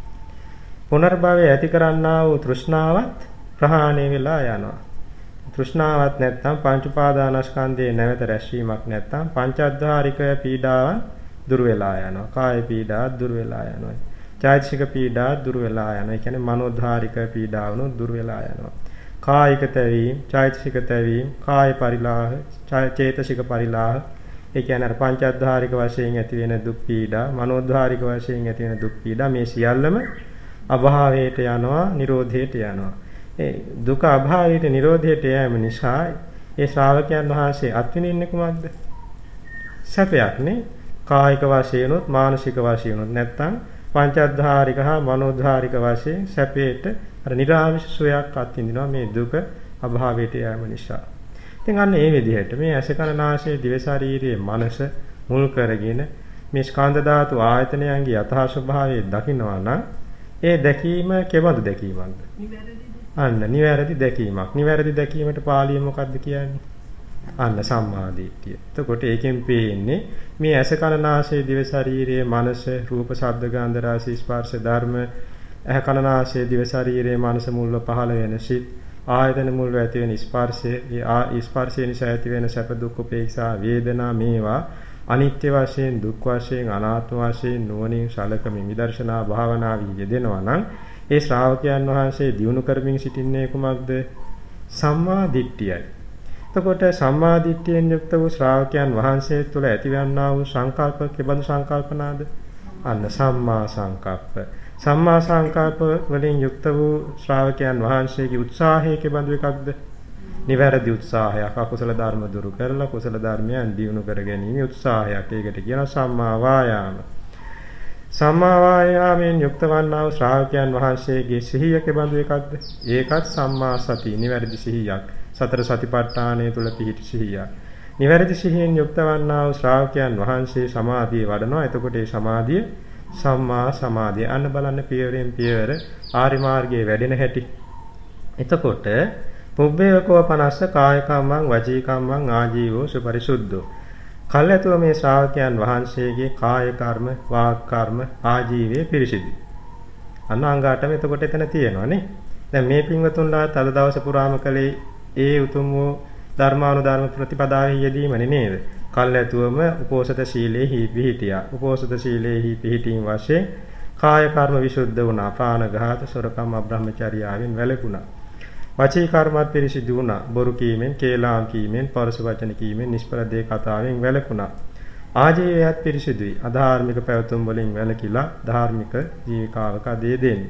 පුනර්භවය ඇති කරන්නා වූ තෘෂ්ණාවත් ප්‍රහාණය වෙලා යනවා. තෘෂ්ණාවක් නැත්නම් පංච උපාදානස්කන්ධයේ නැවත රැස්වීමක් නැත්නම් පංචඅද්ධාරික පීඩාවන් දුර වෙලා යනවා. කාය පීඩාවත් දුර වෙලා යනවා. චෛතසික පීඩාවත් දුර වෙලා යනවා. ඒ කියන්නේ මනෝධාරික පීඩාවනුත් දුර වෙලා යනවා. කායික තැවීම, චෛතසික තැවීම, කාය පරිලාහ, චේතසික පරිලාහ. ඒ කියන්නේ අර පංචඅද්ධාරික වශයෙන් ඇති වෙන දුක් පීඩා, මනෝධාරික වශයෙන් ඇති වෙන දුක් පීඩා මේ සියල්ලම අභාවයට යනවා, නිරෝධයට යනවා. ඒ දුක අභාවයට නිරෝධයට යෑම නිසා ඒ ශ්‍රාවකයන් වහන්සේ අත්විඳින්නේ කුමක්ද? සැපයක් නේ. කායික වශයෙන්ුත් මානසික වශයෙන්ුත් නැත්තම් පංචඅද්ධාරික හා මනෝධාරික වශයෙන් සැපේට අර නිරාමිෂ සුවයක් අත්විඳිනවා මේ දුක අභාවයට යෑම නිසා. ඉතින් අන්න ඒ විදිහට මේ ඇස කන නාසය දිව ශරීරයේ මනස මුල් කරගෙන මේ ස්කන්ධ ධාතු ආයතනයන්ගේ යථා ස්වභාවය දකිනවා නම් ඒ දැකීම කෙබඳු දැකීමක්ද? අන්න නිවැරදි දැකීමක්. නිවැරදි දැකීමට පාළියෙන් මොකක්ද කියන්නේ? අන්න සම්මාදිට්ඨිය. එතකොට ඒකෙන් පේන්නේ මේ ඇස කන නාසය දිව ශරීරයේ මනස රූප ශබ්ද ගන්ධ රස ස්පර්ශ ධර්ම ඇහ කන නාසය දිව ශරීරයේ මනස මුල්ව පහළ වෙන සිත් ආයතන මුල්ව ඇති වෙන ස්පර්ශය, ඒ ස්පර්ශය නිසා ඇති වෙන සැප දුක් උපේක්ෂා වේදනා මේවා අනිත්‍ය වශයෙන් දුක් වශයෙන් අනාත්ම වශයෙන් නුවණින් සලකමින් විදර්ශනා භාවනාවේ යෙදෙනවා නම් ඒ ශ්‍රාවකයන් වහන්සේ දියුණු කරමින් සිටින්නේ කුමක්ද? සම්මා දිට්ඨියයි. එතකොට සම්මා දිට්ඨියෙන් යුක්ත වූ ශ්‍රාවකයන් වහන්සේ තුළ ඇතිවන්නා වූ සංකල්ප කෙබඳු සංකල්පනාද? අන්න සම්මා සංකප්ප. සම්මා සංකල්ප වලින් යුක්ත වූ ශ්‍රාවකයන් වහන්සේගේ උත්සාහය කෙබඳු එකක්ද? නිවැරදි උත්සාහයක්. අකුසල ධර්ම දුරු කරලා කුසල ධර්මයන් දියුණු කර ගැනීම උත්සාහයක්. ඒකට කියනවා සම්මා වායාම. සම්මා වායාමයෙන් යුක්ත වන්නා වූ ශ්‍රාවකයන් වහන්සේගේ සිහිය කෙබඳු එකක්ද? ඒකත් සම්මා සති, නිවැරදි සිහියක්. සතර සතිපට්ඨානය තුල පිහිටි සිහියක්. නිවැරදි සිහියෙන් යුක්ත වන්නා වූ ශ්‍රාවකයන් වහන්සේ සමාධිය වඩනවා. එතකොට ඒ සමාධිය සම්මා සමාධිය. අන්න බලන්න පියවරෙන් පියවර ආරි මාර්ගයේ වැඩෙන හැටි. එතකොට පුබ්බේවකව 50 කාය කම්මං වචී කම්මං ආජීවෝ සුපරිසුද්ධෝ. කල්ැතුව මේ ශ්‍රාවකයන් වහන්සේගේ කාය කර්ම, වාග් කර්ම, ආජීවයේ පිරිසිදුයි. අනාංගාටම එතකොට එතන තියෙනවා නේ. දැන් මේ පින්වතුන්ලා තද දවස පුරාම කලේ ඒ උතුම් වූ ධර්මානුධර්ම ප්‍රතිපදාවෙහි යෙදීමනේ නේද? කල්ැතුවම උපෝසත ශීලයේහි පිහිටියා. උපෝසත ශීලයේහි පිහිටීම වශයෙන් කාය කර්ම විසුද්ධ වුණා. ප්‍රාණඝාත, සොරකම්, අබ්‍රහ්මචර්යාවෙන් වැළකුණා. වචී කර්මත් පිරිසිදු වුණා. බොරු කීමෙන්, කේලාම් කීමෙන්, පරස වචන කීමෙන්, නිෂ්පරදේ කතාවෙන් වැළකුණා. ආජීවයත් පිරිසිදුයි. අධාර්මික පැවතුම් වලින් වැළකීලා ධාර්මික ජීවිකාවක දේ දෙන්නේ.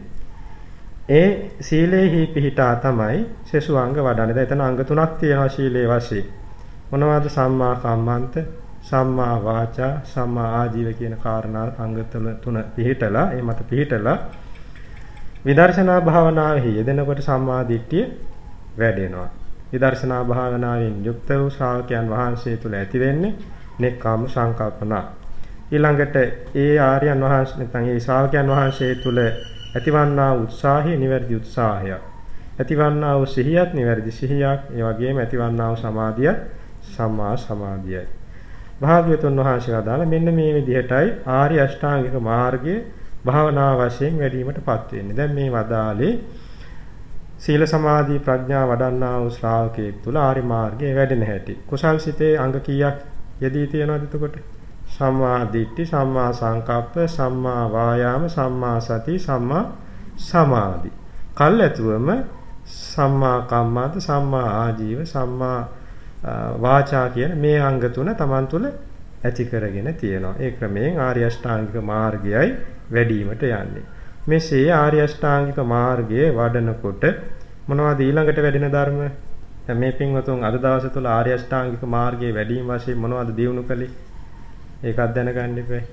ඒ සීලේහි පිහිටා තමයි සසු අංග වඩන්නේ. දැන් එතන අංග තුනක් තියෙනවා සීලේ වශයෙන්. මොනවද සම්මා කම්මන්ත, සම්මා වාචා, සම්මා ආජීව කියන කාරණා අංග තුන පිළිහිටලා ඒ මත පිළිහිටලා විදර්ශනා භාවනාවේ යෙදෙනකොට සම්මා දිට්ඨිය වැඩෙනවා. විදර්ශනා භාවනාවෙන් යුක්ත වූ ශ්‍රාවකයන් වහන්සේ තුල ඇති වෙන්නේ නෙක්ඛම්ම සංකල්පනා. ඊළඟට ඒ ආර්යයන් වහන්සේ නැත්නම් ඒ ශ්‍රාවකයන් වහන්සේ තුල ඇතිවන්නා උත්සාහය නිවැරදි උත්සාහයක්. ඇතිවන්නා වූ සිහියත් නිවැරදි සිහියක්. ඒ වගේම ඇතිවන්නා වූ සමාධිය සම්මා සමාධියයි. භාග්‍යවතුන් වහන්සේ වදාළ මෙන්න මේ විදිහටයි ආර්ය අෂ්ටාංගික මාර්ගයේ භාවනා වශයෙන් වැඩිවීමටපත් වෙන්නේ. දැන් මේ වදාලේ සීල සමාධි ප්‍රඥා වඩන්නා වූ ශ්‍රාවකයෙක් තුල ආර්ය මාර්ගයේ වැඩෙන හැටි. කුසල් සිතේ අංග කීයක් යෙදී තියෙනවද එතකොට? සම්මා දිට්ඨි, සම්මා සංකප්ප, සම්මා වායාම, සම්මා සති, සම්මා සමාධි. කල්ැතුවම සම්මා කම්මන්ත, සම්මා ආජීව, සම්මා වාචා කියන මේ අංග තුන Taman තුල ඇති කරගෙන තියෙනවා. ඒ ක්‍රමයෙන් ආර්ය අෂ්ටාංගික මාර්ගයයි වැඩිවීමට යන්නේ. මෙසේ ආර්ය අෂ්ටාංගික මාර්ගයේ වඩනකොට මොනවද ඊළඟට වැඩෙන ධර්ම? දැන් මේ පින්වතුන් අද දවස තුල ආර්ය අෂ්ටාංගික මාර්ගයේ වැඩිම වශයෙන් මොනවද දියුණු කළේ? ඒකත් දැනගන්න ඉපේ.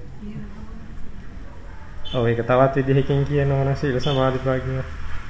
ඔව් ඒක තවත් විදිහකින් කියනවා නම් සීල සමාධි ප්‍රඥා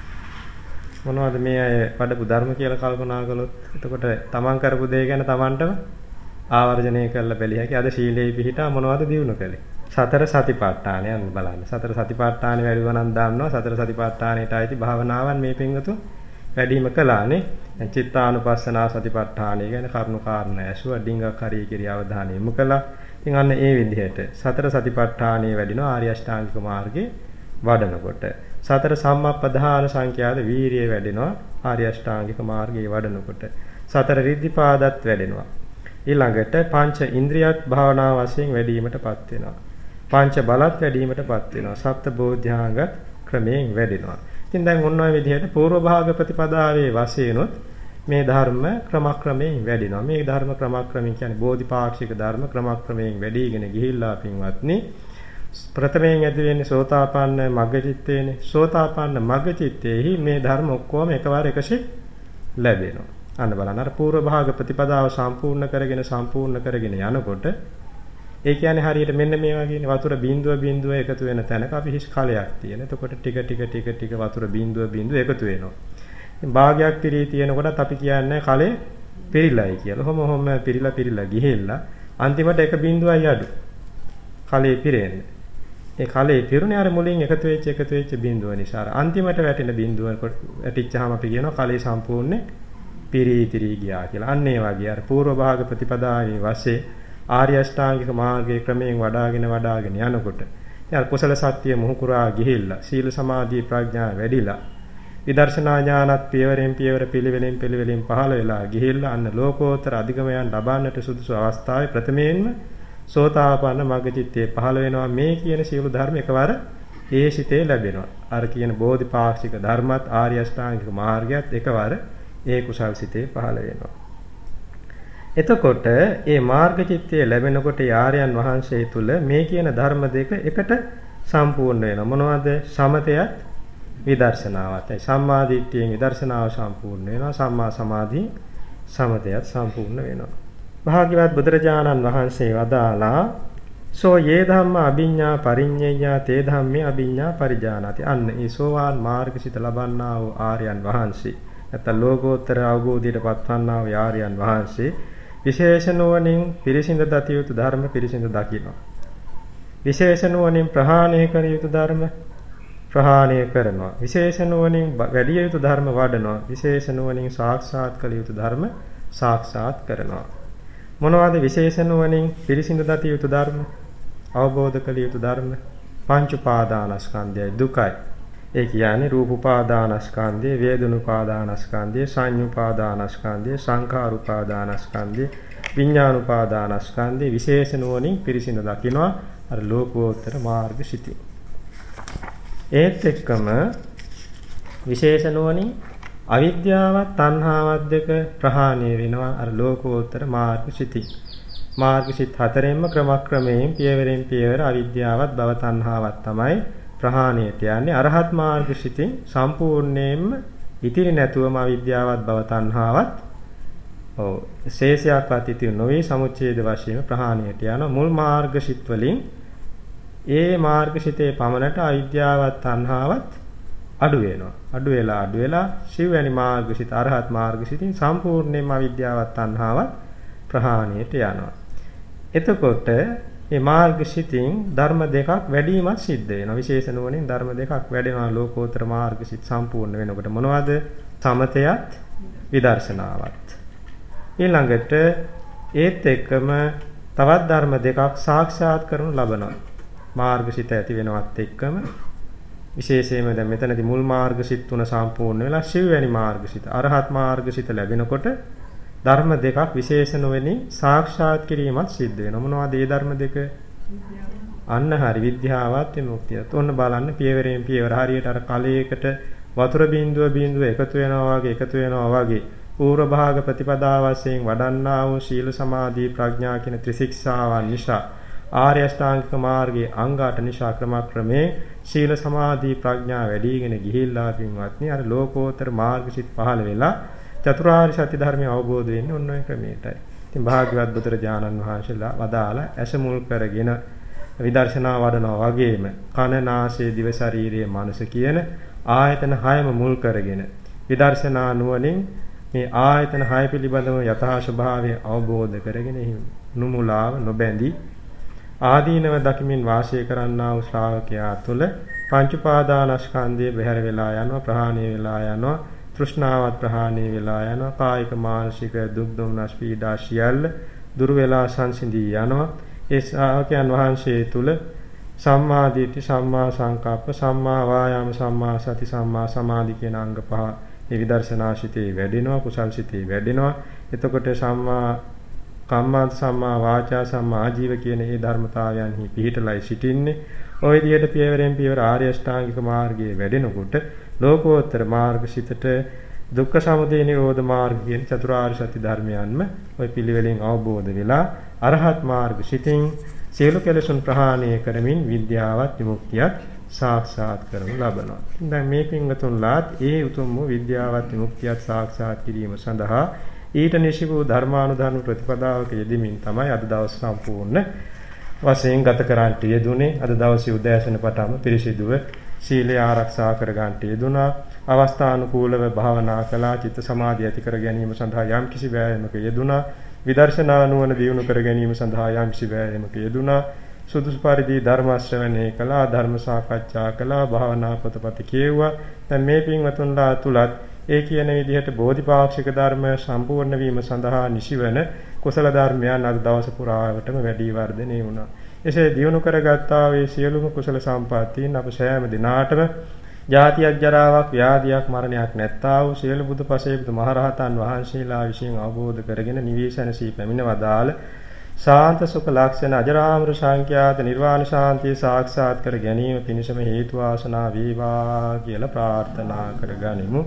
මොනවද මේ අය වඩපු ධර්ම කියලා කල්පනා කළොත් එතකොට තමන් කරපු දේ ගැන තමන්ටම ආවර්ජනය කරලා බැලිය හැකි. අද ශීලයේ පිහිටා මොනවද දියුණු කළේ? සතර සතිපට්ඨානය යන්න බලන්න. සතර සතිපට්ඨානෙ වැඩිව නම් දන්නවා. සතර සතිපට්ඨානෙට ආйти භාවනාවන් මේ පින්වතුන් වැඩිම කළානේ. දැන් චිත්තානුපස්සනා සතිපට්ඨානය ගැන කරුණු කාරණා ඇසුවා. ඩිංගක් හරිය කිරිය අවධානය යොමු කළා. ඉතින් අන්න ඒ විදිහට සතර සතිපට්ඨානයේ වැඩිනවා ආර්ය අෂ්ටාංගික මාර්ගේ වඩනකොට. සතර සම්මප්පදාන සංඛ්‍යාත වීරිය වැඩෙනවා ආර්ය අෂ්ටාංගික මාර්ගයේ වඩනකොට. සතර රිද්ධිපාදත් වැඩෙනවා. ඊළඟට පංච ඉන්ද්‍රියත් භාවනා වශයෙන් වැඩිවීමටපත් වෙනවා. පංච බලත් වැඩිවීමටපත් වෙනවා. සප්ත බෝධ්‍යාංගත් ක්‍රමයෙන් වැඩෙනවා. ඉතින් දැන් ඔන්න ඔය විදිහට පූර්ව භාග ප්‍රතිපදාවේ වශයෙන්ොත් මේ ධර්ම ක්‍රමක්‍රමයෙන් වැඩිනවා. මේ ධර්ම ක්‍රමක්‍රමයෙන් කියන්නේ බෝධිපාක්ෂික ධර්ම ක්‍රමක්‍රමයෙන් වැඩිගෙන ගිහිල්ලා පින්වත්නි ප්‍රථමයෙන් ඇති වෙන්නේ සෝතාපන්න මග්ගචිත්තේනේ. සෝතාපන්න මග්ගචිත්තේහි මේ ධර්ම ඔක්කොම එකවර එකසේ ලැබෙනවා. අන්න බලන්න අර පූර්ව භාග ප්‍රතිපදාව සම්පූර්ණ කරගෙන යනකොට ඒ කියන්නේ හරියට මෙන්න මේ වගේනේ වතුර බිඳුව එකතු වෙන තැනක අපි හිස් කලයක් තියෙන. එතකොට ටික වතුර බිඳුව එකතු වෙනවා. ඉතින් භාගයක් පිරී තියෙනකොටත් අපි කියන්නේ කලේ පිරිලයි කියලා. කොහොම පිරිලා ගිහිල්ලා අන්තිමට එක බිඳුවයි අඩු. කලේ පිරෙන්නේ. ඒ කලේ පිරුණේ අර මුලින් එකතු වෙච්ච බිඳුව නිසා. අන්තිමට වැටෙන බිඳුව වැටිච්චාම අපි කියනවා කලේ සම්පූර්ණ පිරී ගියා කියලා. අන්න ඒ වගේ අර පූර්ව භාග ප්‍රතිපදාවේ වශයෙන් ආර්ය අෂ්ටාංගික මාර්ගයේ ක්‍රමයෙන් වඩාගෙන යනකොට ඉතින් කුසල සත්‍ය මුහුකුරා ගිහිල්ලා සීල සමාධි ප්‍රඥා වැඩිලා විදර්ශනා ඥානත් පියවර පිළිවෙලින් පහළ වෙලා ගිහිල්ලා අන්න ලෝකෝත්තර අධිගමයන් ලබන්නට සුදුසු අවස්ථාවේ ප්‍රථමයෙන්ම සෝතාපන්න මග්ගචිත්තේ පහළ වෙනවා. මේ කියන සියලු ධර්ම එකවර ඒ සිතේ ලැබෙනවා. අර කියන බෝධිපාක්ෂික ධර්මත් ආර්ය අෂ්ටාංගික මාර්ගයත් එකවර ඒ කුසල් සිතේ පහළ වෙනවා. එතකොට මේ මාර්ගචිත්තය ලැබෙනකොට ආර්යයන් වහන්සේ තුල මේ කියන ධර්ම දෙක එකට සම්පූර්ණ වෙනවා. මොනවද? සමතයත් විදර්ශනාවත්. ඒ සම්මා දිට්ඨියෙන් විදර්ශනාව සම්පූර්ණ වෙනවා. සම්මා සමාධි සමතයත් සම්පූර්ණ වෙනවා. භාග්‍යවත් බුදුරජාණන් වහන්සේ වදාලා සෝ යේ ධම්ම අභිඤ්ඤා පරිඤ්ඤය තේ ධම්මේ අභිඤ්ඤා පරිජානාති. අන්න ඒ සෝවාන් මාර්ගසිත ලබන්නා වූ ආර්යයන් වහන්සේ නැත්නම් ලෝකෝත්තර අවබෝධයට පත්වන්නා වූ ආර්යයන් වහන්සේ විශේෂ නුවණින් පිරිසිඳ දතිය යුතු ධර්ම පිරිසිඳ දකිනවා. විශේෂ නුවණින් ප්‍රහාණය කර යුතු ධර්ම ප්‍රහාණය කරනවා. විශේෂ නුවණින් වැඩි යුතු ධර්ම වඩනවා. විශේෂ නුවණින් සාක්ෂාත් කළ යුතු ධර්ම සාක්ෂාත් කරනවා. මොනවාද විශේෂ නුවණින් පිරිසිඳ දතිය යුතු ධර්ම? අවබෝධ කළ යුතු ධර්ම පංච උපාදානස්කන්ධයයි දුකයි. ඒ කියන්නේ රූප උපාදානස්කන්ධය, වේදනා උපාදානස්කන්ධය, සංඥා උපාදානස්කන්ධය, සංඛාර උපාදානස්කන්ධය, විඥාන උපාදානස්කන්ධය විශේෂ නුවණින් පිරිසිඳ දකිනවා අර ලෝකෝත්තර මාර්ග සිටි. ඒත් එක්කම විශේෂ නුවණින් අවිද්‍යාවත් තණ්හාවත් දෙක ප්‍රහාණය වෙනවා අර ලෝකෝත්තර මාර්ග සිටි. මාර්ග සිත් හතරෙන්ම ක්‍රමක්‍රමයෙන් පියවර අවිද්‍යාවත් භව තණ්හාවත් තමයි ප්‍රහාණයට යන්නේ. අරහත් මාර්ග සිතින් සම්පූර්ණයෙන්ම ඉතිරි නැතුවම අවිද්‍යාවත් භව තණ්හාවත් ඔව් ශේෂයක්වත් ඉතිරි නොවේ සමුච්ඡේද වශයෙන් ප්‍රහාණයට යන මුල් මාර්ගසිත වලින් ඒ මාර්ගසිතේ පමණට අවිද්‍යාවත් තණ්හාවත් අඩු වෙනවා. අඩු වෙලා සිව්වැනි මාර්ගසිත අරහත් මාර්ගසිතින් සම්පූර්ණයෙන්ම අවිද්‍යාවත් තණ්හාවත් ප්‍රහාණයට යනවා. එතකොට මේ මාර්ගසිතින් ධර්ම දෙකක් වැඩිමත් සිද්ධ වෙනවා. විශේෂ නුවණින් ධර්ම දෙකක් වැඩෙනවා ලෝකෝත්තර මාර්ගසිත සම්පූර්ණ වෙනකොට මොනවද? සමතයත් විදර්ශනාවත්. ඊළඟට ඒත් එක්කම තවත් ධර්ම දෙකක් සාක්ෂාත් කරනු ලබනවා. මාර්ගසිත ඇති වෙනවත් එක්කම විශේෂයෙන්ම දැන් මෙතනදී මුල් මාර්ගසිත තුන සම්පූර්ණ වෙලා සිව්වැනි මාර්ගසිත අරහත් මාර්ගසිත ලැබෙනකොට ධර්ම දෙකක් විශේෂ නොවෙනි සාක්ෂාත් කිරීමත් සිද්ධ වෙනවා. මොනවද මේ ධර්ම දෙක? අන්න හරි විද්‍යාවත් විමුක්තියත්. ඔන්න බලන්න පියවරෙන් පියවර හරියට අර කලයකට වතුර බිඳුව එකතු වෙනවා වගේ පූර්ව භාග ප්‍රතිපදා වශයෙන් වඩන්නා වූ සීල සමාධි ප්‍රඥා කියන ත්‍රිශික්ෂාවන් නිසා ආර්ය අෂ්ටාංගික මාර්ගයේ අංග 8 නිසා ක්‍රමක්‍රමේ සීල සමාධි ප්‍රඥා වැඩිගෙන ගිහිල්ලා පින්වත්නි අර ලෝකෝත්තර මාර්ගසිත පහළ වෙලා චතුරාර්ය සත්‍ය ධර්මය අවබෝධ වෙන්නේ ඔන්න ඔය ක්‍රමයටයි. ඉතින් භාග්‍යවත් බුදුරජාණන් වහන්සේලා වදාලා ඇස මුල් කරගෙන විදර්ශනා වඩනවා වගේම කන නාසය දිව ශරීරය මනස කියන ආයතන 6ම මුල් කරගෙන විදර්ශනා නුවණින් මේ ආයතන 6 පිළිබඳව යථා ස්වභාවය අවබෝධ කරගෙන නුමුලාව නොබැඳී ආදීනව දකිමින් වාසය කරන්නා වූ ශ්‍රාවකයා තුළ පංච උපාදානස්කන්ධය බැහැර වෙලා යනවා ප්‍රහාණය වෙලා යනවා තෘෂ්ණාවත් ප්‍රහාණය වෙලා යනවා කායික මානසික දුක් දුම්නස් පීඩා සියල්ල දුර වෙලා සංසිඳී යනවා ඒ ශ්‍රාවකයන් වහන්සේ තුළ සම්මා දිට්ඨි සම්මා සංකප්ප සම්මා වායාම සම්මා සති සම්මා සමාධි කියන අංග පහ මේ විදර්ශනා සිතේ වැඩෙනවා කුසල් සිතේ වැඩෙනවා. එතකොට සම්මා කම්මන්ත සම්මා වාචා සම්මා ආජීව කියන මේ ධර්මතාවයන්හි පිහිටලයි සිටින්නේ. ওই විදිහට පියවරෙන් පියවර ආර්ය අෂ්ටාංගික මාර්ගයේ වැඩෙනකොට ලෝකෝත්තර මාර්ගසිතට දුක්ඛ සමුදය නිරෝධ මාර්ග කියන චතුරාර්ය සත්‍ය ධර්මයන්ම ওই පිළිවෙලින් අවබෝධ වෙලා අරහත් මාර්ගසිතින් සියලු කෙලෙසුන් ප්‍රහාණය කරමින් විද්‍යාවත් විමුක්තියත් සාක්ෂාත් කරනු ලබනවා. දැන් මේ පින්වතුන්ලාත් ඒ උතුම් වූ විද්‍යාවත් විමුක්තියත් සාක්ෂාත් කිරීම සඳහා ඊට නිසිවූ ධර්මානුධර්ම ප්‍රතිපදාවක යෙදෙමින් තමයි අද දවස් සම්පූර්ණ වශයෙන් ගත කරන්නට යෙදුනේ. අද දවසේ උදෑසන පටන්ම පිරිසිදුව සීලය ආරක්ෂා කර ගන්නට යෙදුනා. අවස්ථානුකූලව භාවනා කළා. චිත්ත සමාධිය ඇති කර ගැනීම සඳහා යම්කිසි වෑයමක යෙදුනා. විදර්ශනා නුවණ දියුණු කර ගැනීම සඳහා යම්කිසි වෑයමක යෙදුනා. සුදුසු පරිදි ධර්ම ශ්‍රවණය කළා. ධර්ම සාකච්ඡා කළා. භාවනා පොතපත කියුවා. දැන් මේ පින්වතුන්ලා තුලත් ඒ කියන විදිහට බෝධිපාක්ෂික ධර්ම සම්පූර්ණ වීම සඳහා නිසිවන කුසල ධර්මයන් අද දවස පුරාවටම වැඩි වර්ධනය වුණා. එසේ දියුණු කරගත්තා වේ සියලුම කුසල සම්පත්තීන් අප සෑම දිනාටම ජාතියක් ජරාවක් ව්‍යාධියක් මරණයක් නැත්තා වූ සියලු බුදුපසේ බුදු මහරහතන් වහන්සේලා විසින් අවබෝධ කරගෙන නිවේශනසී පැමිණ වදාළ ශාන්ත සුඛ ලක්ෂණ අජරාමර සංඛ්‍යාත නිර්වාණ ශාන්තිය සාක්ෂාත් කර ගැනීම පිණිසම හේතු වාසනා වේවා කියලා ප්‍රාර්ථනා කරගනිමු.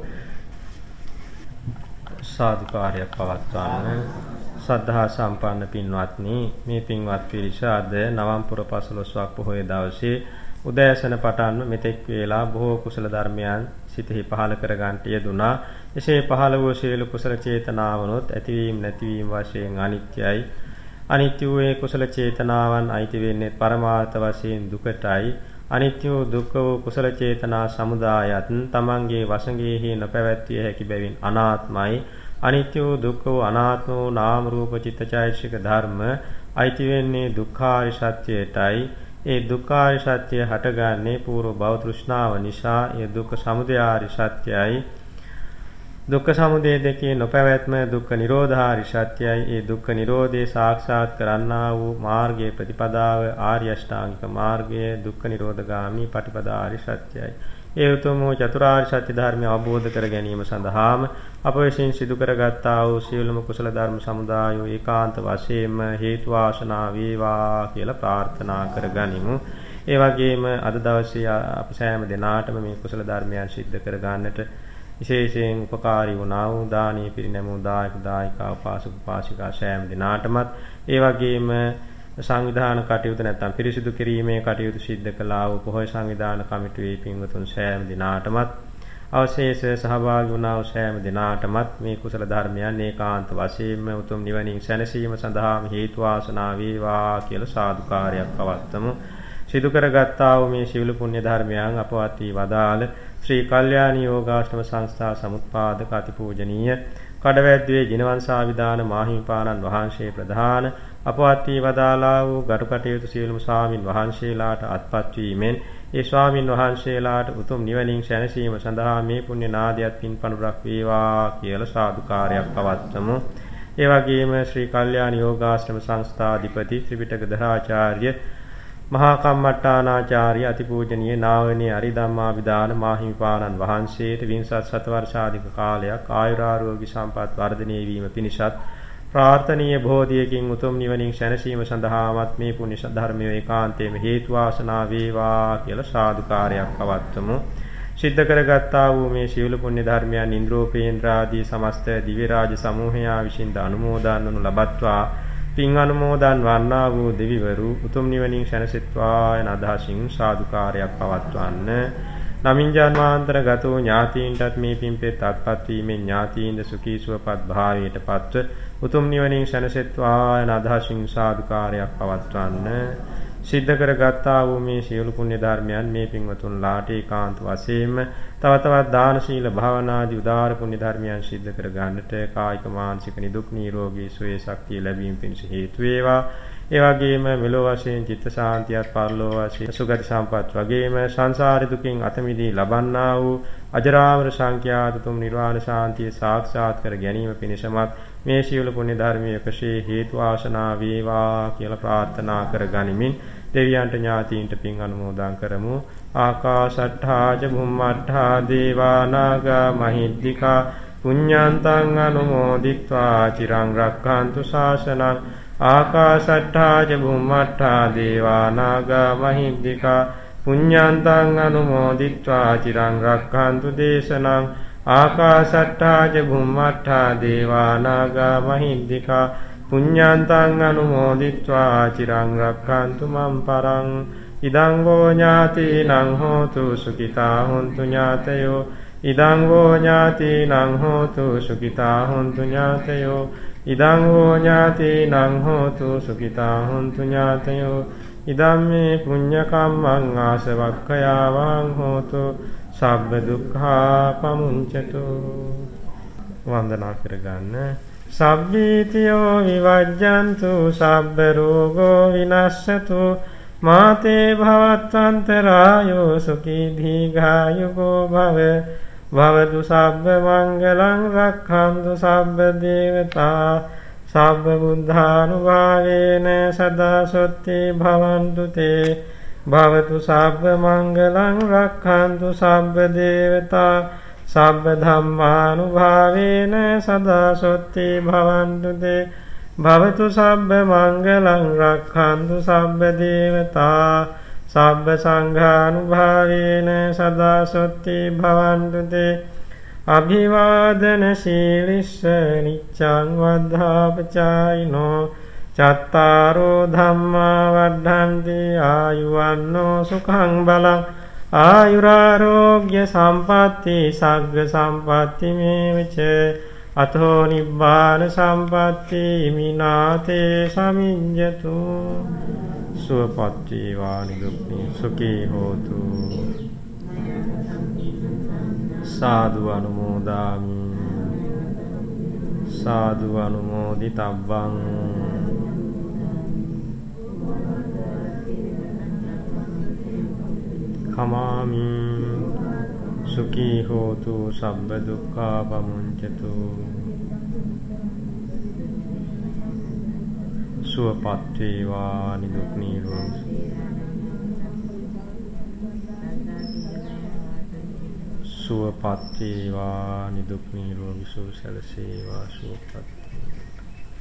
සාදුකාරයක් පවත්වන්න. සද්ධා සම්පන්න පින්වත්නි, මේ පින්වත් පිරිස අද නවම්පුර 15ක් පොහොය දවසේ උදෑසන පටන්ම මෙතෙක් වේලා බොහෝ කුසල ධර්මයන් සිතෙහි පහළ කර ගන්නට යෙදුනා. එසේ පහළ වූ සියලු කුසල චේතනාවනොත් ඇතිවීම නැතිවීම වශයෙන් අනිත්‍යයි. අනිත්‍ය වූ කුසල චේතනාවන් අයිති වෙන්නේ පරමාර්ථ වශයෙන් දුකටයි. අනිත්‍ය වූ දුක්ඛ වූ කුසල චේතනා සමුදායත් තමන්ගේ වශයෙන්හි නොපැවැත්විය හැකි බැවින් අනාත්මයි. අනිත්‍ය වූ දුක්ඛ වූ අනාත්ම වූ නාම රූප චිත්තචෛතසික ධර්ම අයිති වෙන්නේ දුක්ඛාරිය සත්‍යයටයි. ඒ දුක්ඛාරිය සත්‍ය හටගන්නේ పూర్ව භව තෘෂ්ණාව නිසා. ඒ දුක්ඛ සමුදයාරිය සත්‍යයි. දුක්ඛ සමුදය දෙකේ නොපැවැත්ම දුක්ඛ නිරෝධාරිය සත්‍යයි. ඒ දුක්ඛ නිරෝධේ සාක්ෂාත් කරන්නා වූ මාර්ගයේ ප්‍රතිපදාව ආර්ය අෂ්ටාංගික මාර්ගයේ දුක්ඛ නිරෝධගාමී පටිපදාාරිය සත්‍යයි. ඒ උතුම් චතුරාර්ය සත්‍ය ධර්මය අවබෝධ කර ගැනීම සඳහාම අප විසින් සිදු කරගත්තා වූ සියලුම කුසල ධර්ම සමුදාය ඒකාන්ත වශයෙන්ම හේතු වාසනා වේවා කියලා ප්‍රාර්ථනා කරගනිමු. ඒ වගේම අද දවසේ අප සෑම දිනාටම මේ කුසල ධර්මයන් සිද්ධ කර ගන්නට විශේෂයෙන් උපකාරී වුණා වූ දානීය පිරිනැමූ දායක දායිකා උපාසක උපාසිකා සෑම දිනාටමත් ඒ වගේම සංවිධාන කටයුතු නැත්නම් පිරිසිදු කිරීමේ කටයුතු සිද්ධ කළා වූ පොහොය සංවිධාන කමිටුවේ පින්වතුන් සෑම දිනාටමත් අවශේෂ සහභාගී වුණා වූ සෑම දිනාටමත් මේ කුසල ධර්මයන් ඒකාන්ත වශයෙන්ම උතුම් නිවනින් සැනසීම සඳහාම හේතු වාසනා වේවා කියලා සාදුකාරයක් පවත්වමු. සිදු කරගත්තා වූ මේ සියලු පුණ්‍ය ධර්මයන් අපවත් වී වදාළ ශ්‍රී කල්යාණී යෝගාශ්‍රම සංස්ථා සමුත්පාදක අතිපූජනීය කඩවැද්දුවේ ජිනවංශාවිදාන මාහිමිපාණන් වහන්සේ ප්‍රධාන අපවත් වී වදාලා වූ ගරු කටයුතු සියලුම ස්වාමින් වහන්සේලාට අත්පත් වීමෙන් ඒ ස්වාමින් වහන්සේලාට උතුම් නිවනින් සැනසීම සඳහා මේ පුණ්‍ය නාදයත් පින් පනුරක් වේවා කියලා සාදුකාරයක් පවත්වමු. ඒ වගේම ශ්‍රී කල්යාණ යෝගාශ්‍රම සංස්ථාධිපති ත්‍රිපිටක ධරාචාර්ය මහා කම්මට්ටානාචාර්ය අතිපූජනීය නාවනේ අරිධම්මාවිදාන මාහිමිපාණන් වහන්සේට වින්සත් සතවර්ෂාධික කාලයක් ආයුරාරෝග්‍ය සම්පත් වර්ධනය වීම පිණිසත් ප්‍රාර්ථනීය බෝධියකින් උතුම් නිවනින් සැනසීම සඳහාමත් මේ පුණ්‍ය ධර්මයේ ඒකාන්තයෙන්ම හේතු වාසනා වේවා කියලා සාදුකාරයක් පවත්වමු. සිද්ධ කරගත්තා වූ මේ සියලු පුණ්‍ය ධර්මයන් ඉන්ද්‍රෝපේන්ද්‍රාදී සමස්ත දිව්‍ය රාජ සමූහයා විසින් අනුමෝදන් වනු ලබත්වා පින් අනුමෝදන් වන්නා වූ දෙවිවරු උතුම් නිවනින් සැනසෙත්වා යන අදහසින් සාදුකාරයක් පවත්වන්න. නමින් ජන්මාන්තර ගතෝ ඥාතීන්ටත් මේ පින්පෙත් අත්පත් වීමෙන් ඥාතීන්ද සුඛී සුවපත් භාවයට පත්ව උතුම් නිවනින් සැනසෙත්වා යන අදහසින් සාදුකාරයක් පවත්වන්න. සිද්ධ කරගත්තා වූ මේ සියලු පුණ්‍ය ධර්මයන් මේ පින්වතුන්ලාට ඒකාන්ත වශයෙන්ම තව තවත් දාන ශීල භාවනාදී උදාාර පුණ්‍ය ධර්මයන් සිද්ධ කර ගන්නට කායික මානසික නිදුක් නිරෝගී සුවය ශක්තිය ලැබීම පිණිස හේතු වේවා. ඒ වගේම මෙලොව වශයෙන් චිත්ත ශාන්තියත් පරලොව වශයෙන් සුගති සම්පත් වගේම සංසාර දුකින් අත මිදී ලබන්නා වූ අජරාමර සංඛ්‍යාත උතුම් නිර්වාණ ශාන්තිය සාක්ෂාත් කර ගැනීම පිණිසමත් මේ සියලු පුණ්‍ය ධර්මයේ එකසේ හේතු ආශනා වේවා කියලා ප්‍රාර්ථනා කර ගනිමින් දෙවියන්ට ඥාතීන්ට පින් අනුමෝදන් කරමු. ආකාශට්ඨා ච භුම්මට්ඨා දේවා නාග මහිද්దికා පුඤ්ඤාන්තං අනුමෝදිත්වා චිරං රක්ඛන්තු ශාසනං. ආකාශට්ඨා ච භුම්මට්ඨා දේවා නාග මහිද්దికා පුඤ්ඤාන්තං අනුමෝදිත්වා චිරං රක්ඛන්තු දේශනං. ආකාශට්ඨා ච භුම්මට්ඨා දේවා නාග මහිද්దికා පුඤ්ඤාන්තං අනුමෝදිත්වා චිරං රක්ඛන්තු මම් පරං. ඉදං වෝ ඥාතිනං හෝතු සුඛිතා හොන්තු ඥාතයෝ. ඉදං වෝ ඥාතිනං හෝතු සුඛිතා හොන්තු ඥාතයෝ. ඉදං වෝ ඥාතිනං හෝතු සුඛිතා හොන්තු ඥාතයෝ. ඉදම්මේ පුඤ්ඤ කම්මං ආසවක්ඛයාවං හෝතු සබ්බ දුක්ඛා පමුඤ්චතු. වන්දනා කරගන්න. සබ්බීතියෝ විවජ්ජන්තු සබ්බ රෝගෝ විනස්සතු මාතේ භවත්වන්තරායෝ සුඛී දීඝායුකෝ භව. භවතු සබ්බ මංගලං රක්ඛන්තු සබ්බ දේවතා සබ්බ බුද්ධානුභාවේන සදා සොත්ති භවන්තු තේ. භවතු සබ්බ මංගලං රක්ඛන්තු සබ්බ දේවතා සබ්බ ධම්මානුභාවේන සදා සොත්ති භවන්තු තේ. භවතු සබ්බ මංගලං රක්ඛන්තු සබ්බ දේවතා සබ්බ සංඝානුභාවේන සදා සොත්ති භවන්තු තේ. අභිවාදන සීලිස්ස නිච්ඡං වද්ධාපචායිනෝ චත්තාරෝ ධම්මා වද්ධන්ති ආයුවන්නෝ සුඛං බලං. ආයුරාරෝග්‍ය සම්පatti සග්ග සම්පatti මේවච අතෝ නිබ්බාන සම්පatti මිනාතේ සමිඤ්ඤතු. සුවපත් වේවා නිදුක්ඛී සුඛී හෝතු. සාදු අනුමෝදාමි. සාදු අනුමෝදිතබ්බං. කමාමි. සුඛී හෝතු සබ්බ දුක්ඛා පමුඤ්චතු. සුවපත් වේවා නිදුක් නිරෝගී. සුවපත් වේවා නිදුක් නිරෝගී සුව සැලසේවා. සුවපත්